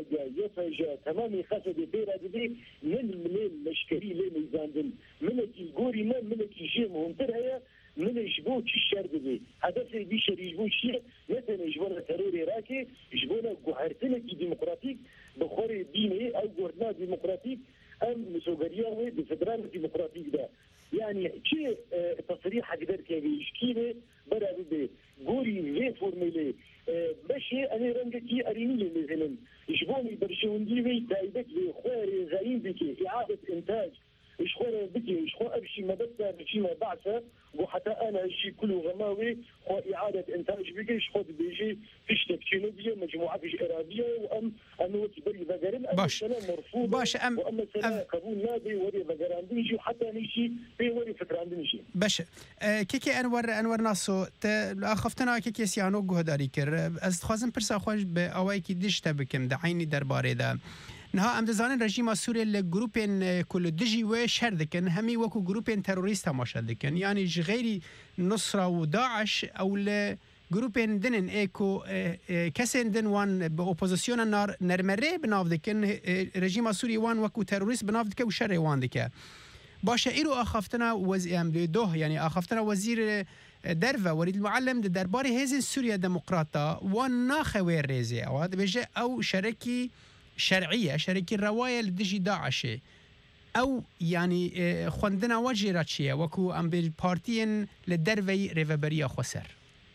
يفجا تمامي خسد بيرا دي من المليل مشكري لي ميزاندن ملكي قوري ما ملكي شيء مهم ترهيا من يجبو تشار دي هذا في بيشر يجبو شيء مثلا يجبونا تروري راكي يجبونا قهرتنا ديمقراطيك بخوري ديني او قهرنا ديمقراطيك ام مسوغرياوي بفدرال ديمقراطيك ده يعني شيء تصريح قدر كيفي شكيبه برا دي قوري في فورميلي ماشي انا رنجتي اريني مثلا يجبوني برشوندي بي تايبك خواري غايين بكي اعاده انتاج خواري بكي خو ابشي ما بدا بشي ما بعثه وحتى انا شي كله غماوي خو اعاده انتاج بكي خو بيجي تشتك تشينوبيا مجموعه في ارابيه وام انه تبري فقرن باش مرفوض باش واما سنه قبول نادي وري فقران بيجي وحتى نيجي في وري فكران بيجي باش كيكي انور ناسو اخفتنا كيكي سيانو گهداری کر از خوازم پرسا خوش به اوای کی دشت بکم د عینی درباره ده نها ام دزانن رژیم سوریه ل گروپن کل دجی و شر دکن همی وکو گروپن تروریست تماشا دکن یعنی غیری نصره و داعش او ل گروپن دنن ايكو كسن دن وان باوبوزيسيون النار نرمره بناف دکن رژیم سوریه وان وکو تروریست بناف دک و شر وان دک باشه ایرو اخفتنا وزیم دوه یعنی اخفتنا وزیر درفه وريد المعلم ده درباري هذه سوريا ديمقراطة وناخوي الريزي او هذا بيجي او شركي شرعية شركي الرواية لدجي داعشي او يعني خوندنا وجه راتشيه وكو ام بالبارتيين للدرفي ريفابريا خسر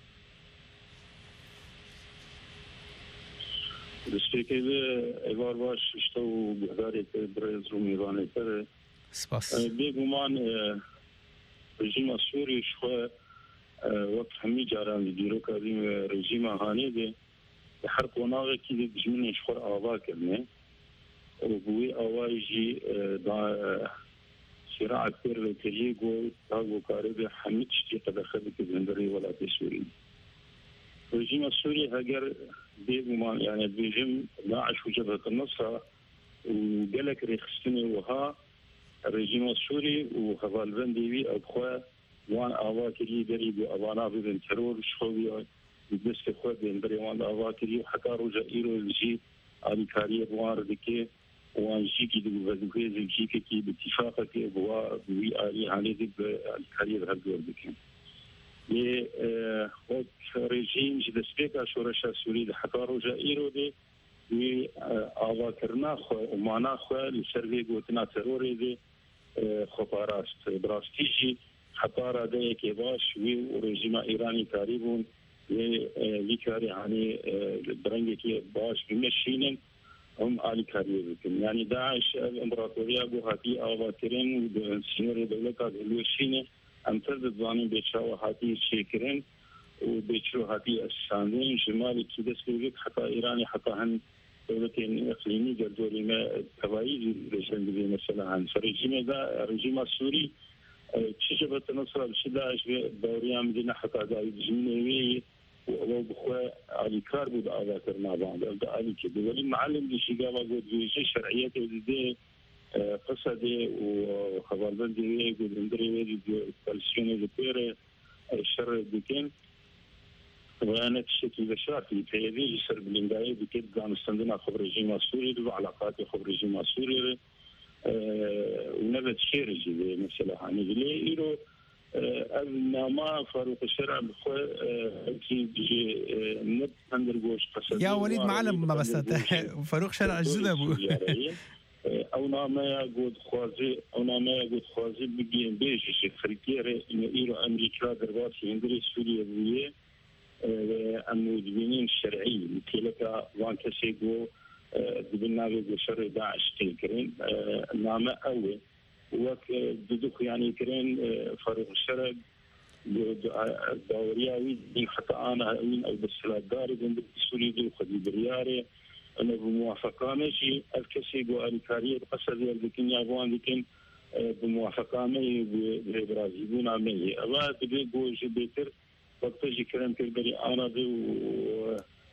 دستيكي ايوار باش اشتو بهداري بريز وميراني ترى سباس بيقومان رجيم السوري شوى وقت همي جاران لديرو كريم رجيم هاني دي بحرق وناغي كي بجمين شخور آوا كرنه وبوي آواجي دا صراع كتير لتريقو تاقو كاربي حمي تشتي قد أخذك بهندري ولا تسوري رجيم السوري هاجر بيقومان يعني بيجم داعش وجبهة النصرة وقالك ريخستني وها الرجيم السوري وخفالبن ديوي أبخوا وان أواكري دريب أبانا بين ترور شخوي بس كخوا بين بريوان أواكري وحكى رجع إيرو الجي على كاريه بوار دكي وان جيكي دو بدوكي جيكي كي باتفاق كي بوا بوي علي على دب الكاريه بهالدور دكي ي خود رجيم جد سبيكا شورشا سوري حكى رجع إيرو دي وي أواكرنا خو ومانا خو لسرفي قوتنا تروري دي خطاراست براستيجي حطارة ده كباش ورجيم إيراني تقريبا لكاري يعني برنجي كي باش بمشينن هم على كاري يعني داعش الإمبراطورية بوهاتي أواكرين سنور دولة كادلوشينه أمتد ضانين بيتشاو هاتي شيكرين وبيتشو هاتي الساندين جمالي كيدس لوجك حتى إيراني حتى هن دولتين إقليمي جدولي ما توايز رجل مثلا عن فرجيم ده رجيم السوري تشجبت نصر الشداش دوريا مدينة حتى داي جنوي وبخوا علي كار بود آذاكر مع بعض علي كده ولي معلم دي شيقابا قد في شرعية دي قصدي وخبر بلدي قد اندري دي كالسيوني دي بيري الشر دي كان وانا تشتي بشارتي في هذه جسر بالإنداية دي كده قام استندنا خبر الرجيم السوري وعلاقاتي خبر الرجيم السوري ونبت شيرجي مثلا يعني ليه النما فاروق الشرع بخوا اكيد نب اندرغوش قصد يا وليد معلم ما بس فاروق شرع جزء ابو او نما يقود خوازي بيجي بيجي خريطيره ان ايرو امريكا درباسي اندري سوريا بيه المدينين الشرعي مثلك وان كسيغو دبنا بشر داعش تكرين نما اول وك ددوك يعني كرين فريق الشرق دورياوي دي حتى انا من او بالسلات داري عند السوري دي وخدي برياري انا بموافقه شيء الكسيغو الكاريه قصد لكن يابوان لكن بموافقه برازيلنا مي الله تبي جو جبتر وقت جي كلام كبري انا و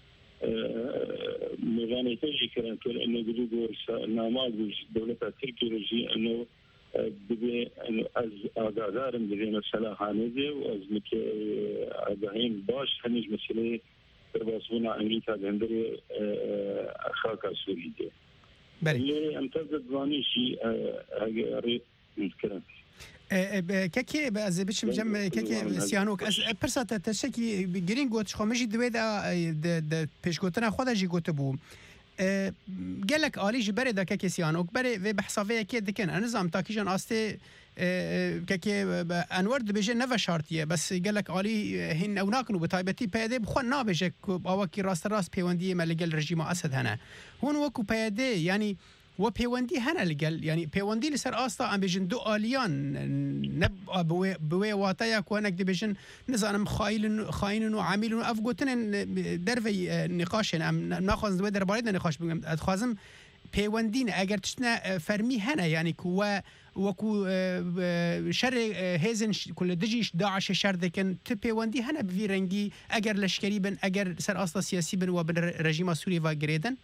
ميزانية تجي كلام انه بدو نماذج دولة تركيا انه بدي انه از اغادارم بدي مثلا هانزي وازمك ادهين باش هنج مسألة تربصونا امريكا عندري خاكا سوري دي اللي امتزت زاني شيء هاي الكلام كاكي از بيش مجم كاكي سيانوك از برسا تشكي جرين قوت شخو مجي دويدا د پیش گوتنا خود جي گوت بو قالك آلي جبري دا كاكي سيانوك بري في بحسابيه كي دكن انا نظام تاكيجن استي كاكي انور دبيجي نفا شارتيه بس قالك آلي هن او ناكنو بتايبتي بيدي بخو نابجك اوكي راس بيوندي ملقال رجيم اسد هنا هون وكو بيدي يعني وبيوندي هنا لقال يعني بيوندي لسر استا ام بيجن دو اليان نب بوي واتايا كونك دبيجن نظام خاين وعامل افغوتن درفي نقاش ام ناخذ دوي درباريد نقاش اتخازم بيوندين اگر تشنا فرمي هنا يعني كوا وكو شر هيزن كل دجيش داعش شر دكن تبيوندي هنا بفيرنجي اگر لشكري بن اگر سر استا سياسي بن وبن رجيم سوري واغريدن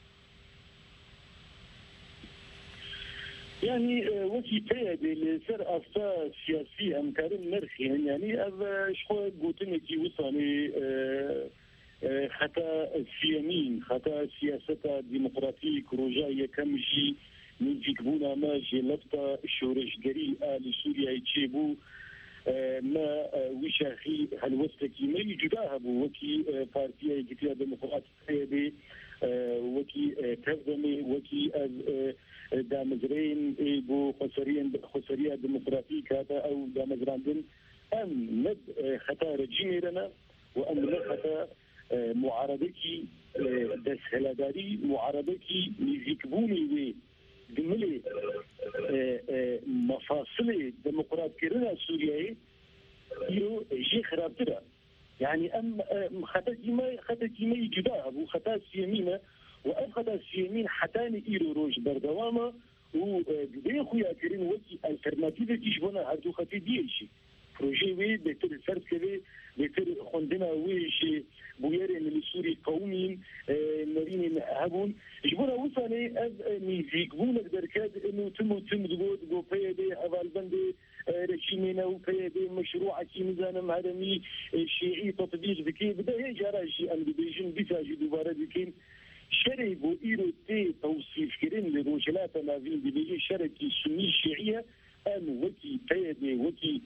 يعني وكي تيدي لسر أفتا سياسي أمكارن مرخين يعني شخوة قوتنكي وصاني حتى السيامين حتى سياسة ديمقراطية رجاية كمجي من جيكبونا ما جلبتا شورش قري آل سوريا يتشيبو ما وشاخي هالوستكي ما يجداهبو وكي بارتيا يجتيا ديمقراطية وكي تفضمي وكي دامزرين بو خسرية ديمقراطيك هذا أو دامزراندن أم ند خطا رجيميرنا وأم ند خطا معارضكي دس هلاداري معارضكي يجيكبوني دملي مفاصل ديمقراط كرنا سوريا يرو جي خرابترا يعني أم خطا كيما يجداها بو خطا سيامينا وأبغى السيمين حتى إيرو روج بردوامة وبيخويا كرين وكي الترناتيفة تيجبونا هردو خطي ديشي بروجي وي بيتر الفرد كذا بيتر خندنا ويش بويرين للسوري قومين مرين هبون جبونا وصاني أز ميزيقبونا دركاد إنه تم دقود جو بيدي أفال بندي رشيمينا وبيدي مشروع كي نظام عالمي شيعي تطبيق ذكي بدا هي جراجي أم بيجن بيتاجي دوباره ذكين شرعي بو إيرو تي توصيف كرين لروجلات نافين بيجي شرعي سني شيعية أم وكي بيدي وكي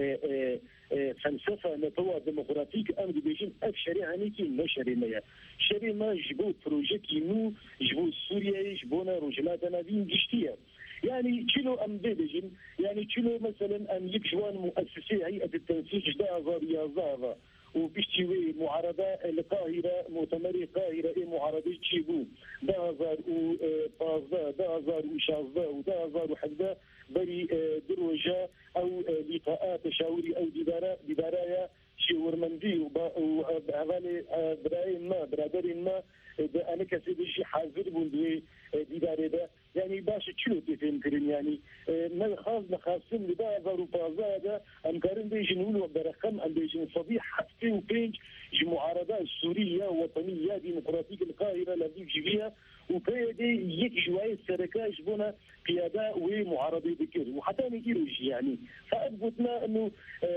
فلسفة نتوى ديمقراطيك أم بيجين أف شريعة نيكي ما شريعة شريعة ما جبو بروجيكي نو جبو سوريا جبونا روجلات نافين جشتية يعني كيلو أم بيجين يعني كيلو مثلا أم يكجوان مؤسسي هيئة التنسيق دافا رياضة وبيشتوي معارضة القاهرة مؤتمر القاهرة معارضة تشيبو دازار وبازدا دازار وشازدا ودازار وحدا بري دروجة أو لقاءات تشاوري أو دبارايا شورمندي وهذا براين ما برادرين ما أنا كسيدي شي حاضر بندوي دبارة ده يعني يعني باش تشلو تفهم كريم يعني ما خاص مخاصم لبا أوروبا هذا أمكارن بيجن ولو برقم أم بيجن صبيح حتى وبيج المعارضة السورية وطنية ديمقراطية القاهرة التي جيبيها وكيدي يك شوية سركاش بنا قيادة ومعارضة ذكر وحتى نجيروش يعني فأثبتنا أنه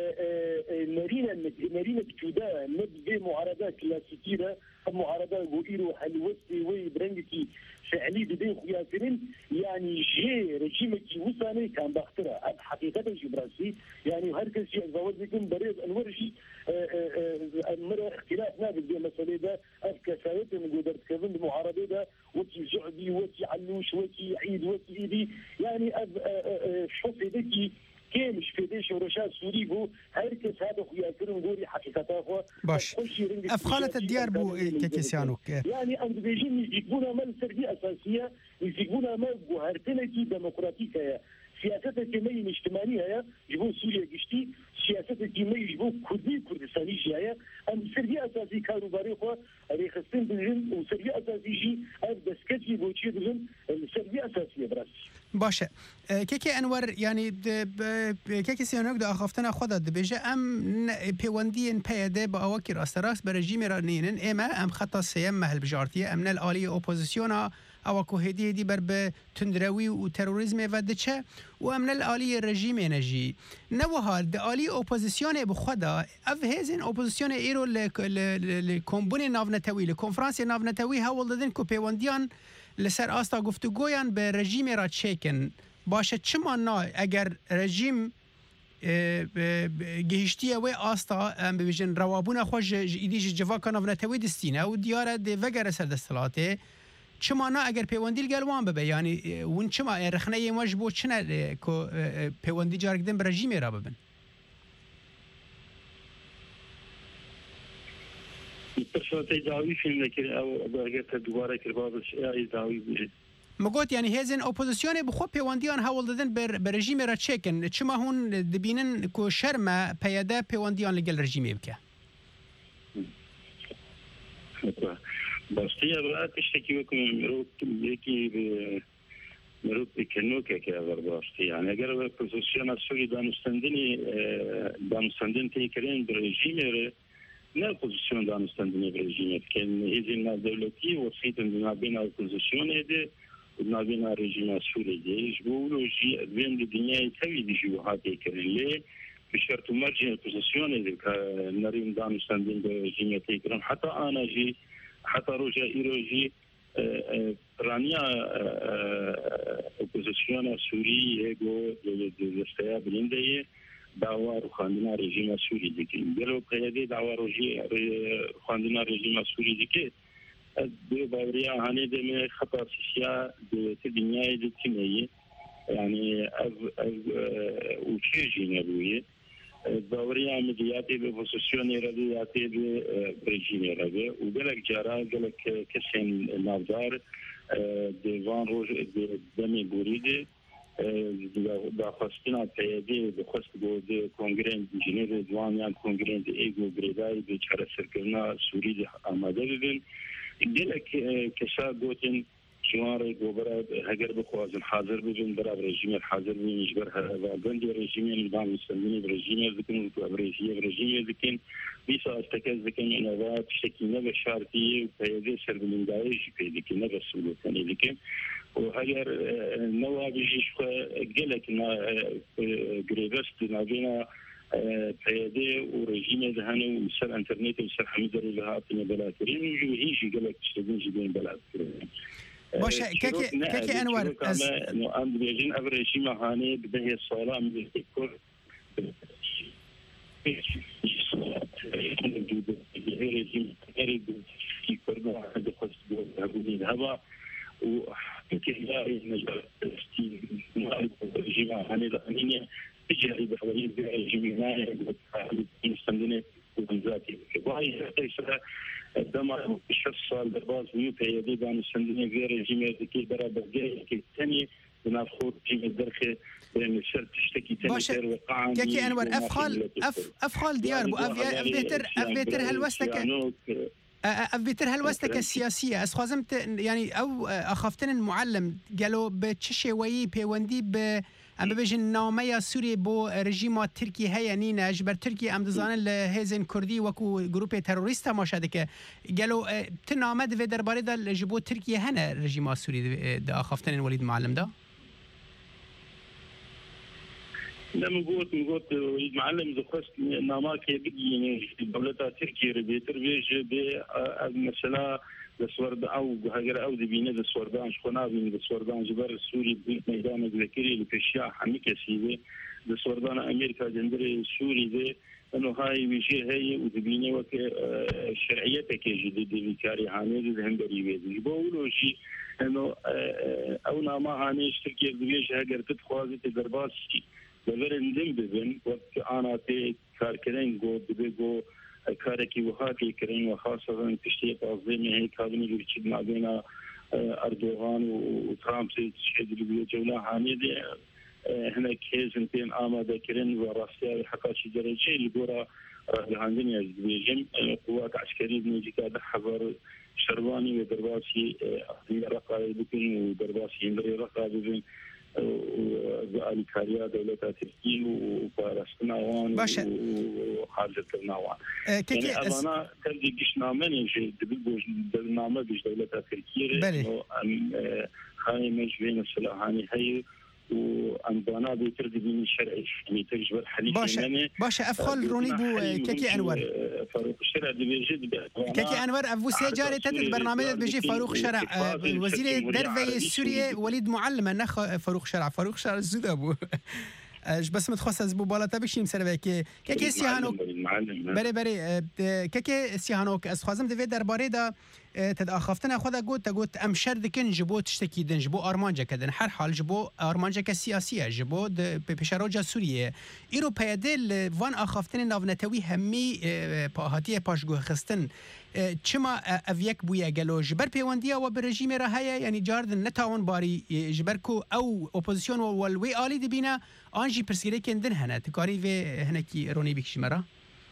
نرينا بجودة نبدأ معارضة كلاسيكية معارضة وإيرو حلوستي وبرنجتي فعلي بدين خياسرين يعني جي رجيمك وساني كان باخترع حقيقة جبراسي يعني هركز شيء زود بيكون بريد الورجي مرة اختلافنا بدي مسألة ده كسايت نقدر تكلم المعارضة ده وتي زعبي وتي علوش وتي عيد وتي إيدي يعني شوفي ذكي كيمش في ديش ورشاد سوري بو هركز هذا خياسرين غوري حقيقة أخوة باش أفخالة الديار بو كيسيانوك يعني أم بيجين يجيبونا مال سردي أساسية يجيبونا مال بوهرتنكي ديمقراطيكية سياسة كمية اجتماعية يجبون سوريا قشتي سياسة كمية يجبون كردستاني جاية أم سردي أساسي كانوا باريخوا ريخستين بجن وسردي أساسي جي أبدا سكتي بوشي بجن سردي أساسية براسي باشه كيكي انور يعني كيكي سيانوك دا اخافتنا خدا دبيجه ام بيوندين بيده با اوكي استراس برجيم رانين اما ام خطا سيم مهل بجارتيه امن الالي اوبوزيسيونا او كوهدي دي برب تندروي وتيروريزم ودچه وامن الالي رژیم نجي نوها الالي اوبوزيسيون بخدا اف هزن اوبوزيسيون ايرو لكومبوني نافنتوي لكونفرانس نافنتوي هاول ددن كو بيونديان لسر آستا گفتگویان به رژیم را چکن باشه چما نا اگر رژیم گهشتیه و آستا ببیجن روابون خوش ایدیش جواکا نافنتوی دستینه و دیاره ده وگر سر دستلاته چما نا اگر پیوندیل گلوان ببه یعنی ون چما رخنه یه مجبو چنه که پیوندی جارگدن به رژیم را ببن برشاتي داوي فيلم لكن او باقيت دوباره كربابش اي داوي بيجي مگوت یعنی هزن اپوزیسیون بخو پیوندیان هاول دادن بر رژیم را چکن چما هون دبینن کو شرم پیاده پیوندیان لگل رژیم بکه باستی ابرات تشتكي وكم مروك يكي مروك بكنوكا كأبر باستی يعني اگر اپوزیسیون السوري دانستندن تيكرين برژیم نه پوزیسیون دانستندنی برژیم كان هزنا دولتي وسيط ما بين الاوبوزيسيون ده وما بين الرژیم السوري ده جبولوجي بين الدنيا توي دي جوهات كريله بشرط مرجع البوزيسيون ده نريم دانستندن برژیم تيكرن حتى انا جي حتى روجا ايروجي رانيا الاوبوزيسيون السوري يجو دستيا بلنديه دعوة خواندنا رژیم سوری دیگه گلو قیادی دعوة خواندنا رژیم سوری دیگه دو باوریا هنی دم خطا سیاسی د دنیای د تیمیه یعنی اوچیجی نبویه باوریا مدیاتی به پوزیشنی رادیاتی به رژیم رده و گلک جارا گلک کسین نافدار دیوان روز دمی بوریده داخستنا پیادی بخست بود کنگره انجینیر دوانیان کنگره ایگو گریدای به چهره سرکرنا سوری آماده ببین گلک کسا گوتن جوار گوبرا هگر بخوازن حاضر ببین برای رژیم حاضر ببین جبر هرگند رژیم نظام اسلامی رژیم ذکن و رژیم ذکن بیس استکاز ذکن نوات شکینه به شرطی پیادی سربلندایی پیدا کنه رسول کنه ذکن وهاجر نوابجيش قالك قريبست ما بين قيادي ورجيم ذهني ومسار انترنت ومسار حميد لها اعطينا بلاترين ويجي قالك تشتغل جيبين بلاترين باشه كاكي انور انه عند بيجين اب رجيم هاني بده الصلاه من الكل رجيم في كل هذا خاص بالهواء وكهلاء نجار الجماعة هني الأمينية تجري بحوالي الجماعة مستندنة وبنزاتي وهي تيسر دما الشخص الباز ويوتا يدي عن مستندنة غير الجماعة ذكي برابر غير كتاني بنافخور جيم الدرخة بين الشر تشتكي تاني وقعا كي أنور أفخال ديار بو أف بيتر هالوستك بيتر هالوستك السياسية أسخازم يعني أو أخافتن المعلم قالوا بتشي وي بيوندي ام بيجن نامه سوری بو رژیم ترکی هيا نينا اجبر ترکی ام دزان لهزن کردی وکو گروپ تروریست ماشاده که قالوا تنامه د درباره د جبو ترکی هنا رژیم سوری د اخافتن ولید معلم ده لما قلت وليد معلم ذكرت نامه كي بيجي دولة تركيا ربيتر بيجي مثلا السورد او هاجر او دبينه السوردان شخنا بين السوردان جبر السوري بميدان الذكري اللي في الشيعة حميكة سيدة السوردان امريكا جندري السوري ده انه هاي بيجي هي ودبينه وك شرعيتك جديد اللي كاري هاني ذهن بريبي بقولوا شيء انه او نما هاني تركيا بيجي هاجر تدخل تدرباسي ببرندم ببن وقت انا تي كاركرين جو بيجو كاركي وهاكي كرين وخاصة تشتي قاضي هيك هذا اللي ما بين أردوغان وترامب تشهد اللي جوله هاني هنا كيزنتين آمادة كرين وراسيا حتى شي درجة اللي جورا راجعين يزبيجن قوات عسكرية نيجي كذا حضر شرباني ودرباسي رقابة بكين ودرباسي إندري رقابة وآلكاريا دولة تركيا وبارستناوان وخارج الناوان. يعني أنا تبدي جيش نامن يجي دبيجوج نامه بيج دولة تركيا إنه خاني مجبين السلاحاني هي وأنبانا بيتردي بين الشرع يعني تجبر حليف باشا أفخال روني بو كيكي أنور فاروق الشرع بيجي كيكي أنور أبو سيجاري تدد برنامج بيجي فاروق شرع وزير درفي السورية وليد معلم نخ فاروق شرع الزود أبو بس متخصص زبو بالا تبشیم سر که که سیهانوک بری که سیهانوک از خوازم دوید درباره دا تداخفتن خود گوت ام شرد کن جبو تشتکی دن جبو آرمانجا کدن هر حال جبو آرمانجا که سیاسیه جبو پیشروجا سوریه ایرو پیدل وان آخفتن ناونتوی همی پاهاتی پاشگو خستن چما اویک بویا گلو جبر پیوندیا و بر رژیم رهایا یعنی جاردن نتاون باری جبر کو او اپوزیسیون و وی آلی دبینا آنجی پرسیره کندن هنه تکاری و هنکی رونی بکشی مرا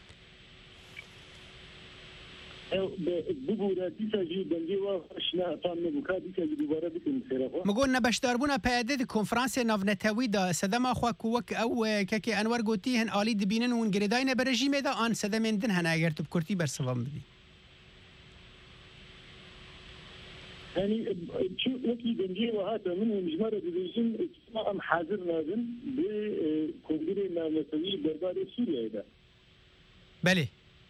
مگون نبشتار بونا پیاده کنفرانس ناونتوی دا سدم اخوا کوک او که انور گوتی هن آلی دبینن ون گریداین بر رژیم دا آن سدم دن هنه اگر تو بکرتی بر سوام بدی يعني شو وكي دنجي وهذا من مجمرة ديفيجن ما أم حاضر نازل بكونغري نامسوي بربار سوريا ده. بله.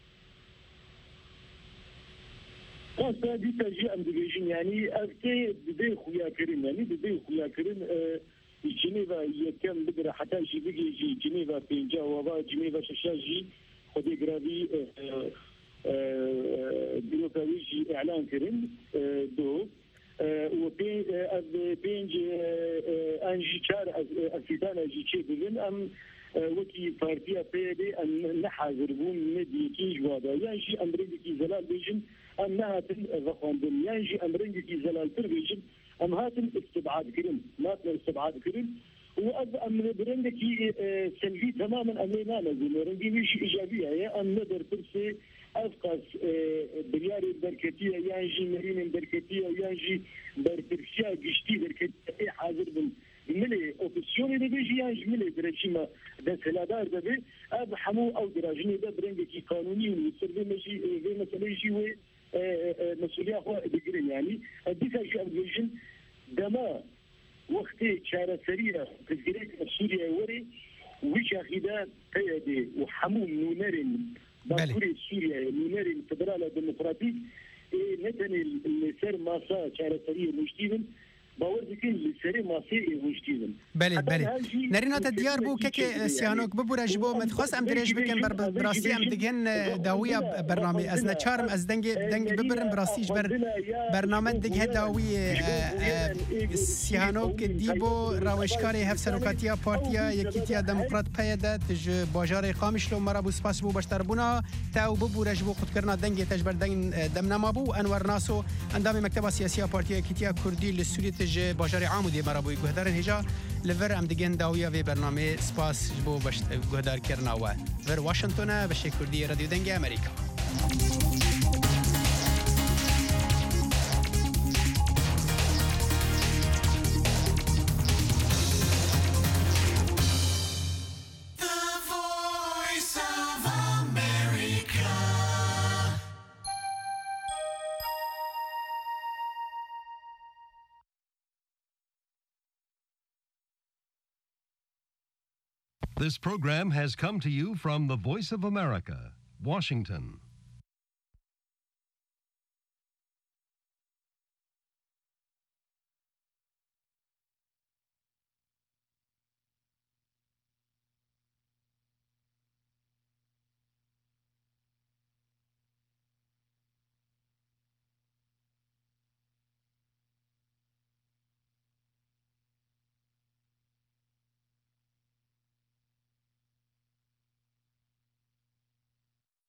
خاصة دي تجي أم ديفيجن يعني أفتي بدي خويا كريم يعني بدي خويا كريم جنيفا يكمل بدر حتى شي بيجي جنيفا بينجا وبا جنيفا شاشاجي خدي جرافي بيروكاويجي إعلان كريم دو وبينج أنجي شار أكيدانا جي شيء بين أم وكي بارتيا بيدي أن نحاضر بون نديكي جوادا ينجي أمريكي زلال بيجن أم نهاتن ضخم ينجي أمريكي زلال تربيجن أم هاتن استبعاد كريم ماتن استبعاد كريم وأم برندكي سلبي تماما أمرينا نزل رندي مش إيجابية يا أم ندر ترسي أفقس برياري بركتية ينجي مرين بركتية ينجي برترشيا جشتي بركتية حاضر ملي اوبسيوني دي بيجي ينجي ملي برشيما ده سلادار ده بي أب حمو أو دراجني ده برندكي قانوني ويصير بمشي في مثلا يجي مسؤولية أخوة بقرين يعني أديك أشياء بيجن دما وقتي شارع سريع تذكريك سوريا وري ويش أخيدا قيادي وحمو نونرين باكوري سوريا نونرين فدرالة ديمقراطيك نتني السر ماسا شارع سريع مجتيبن بله نرينا تديار بو كي سيانوك ببورج بو متخص ام دريج بكن براسي ام دگن داويه برنامج از نچارم از دنگ ببرن براسيج برنامج دگه داوي سيانوك ديبو راوشكاري هفسروكاتيا بارتيا يكيتيا ديمقراط قياده تج باجار قامشلو مرابو سپاس بو بشتربونا تاو ببورج بو خود کرنا دنگ تجبر دنگ دمنما بو انور ناسو اندام مكتب سياسيه بارتيا يكيتيا كردي للسوريه باجار عامودی مرابوی گهدارن هجا لور ام دیگن داویا و برنامه سپاس بو بشت گهدار کرنا و ور واشنگتن بشه کردی رادیو دنگ امریکا This program has come to you from the Voice of America, Washington.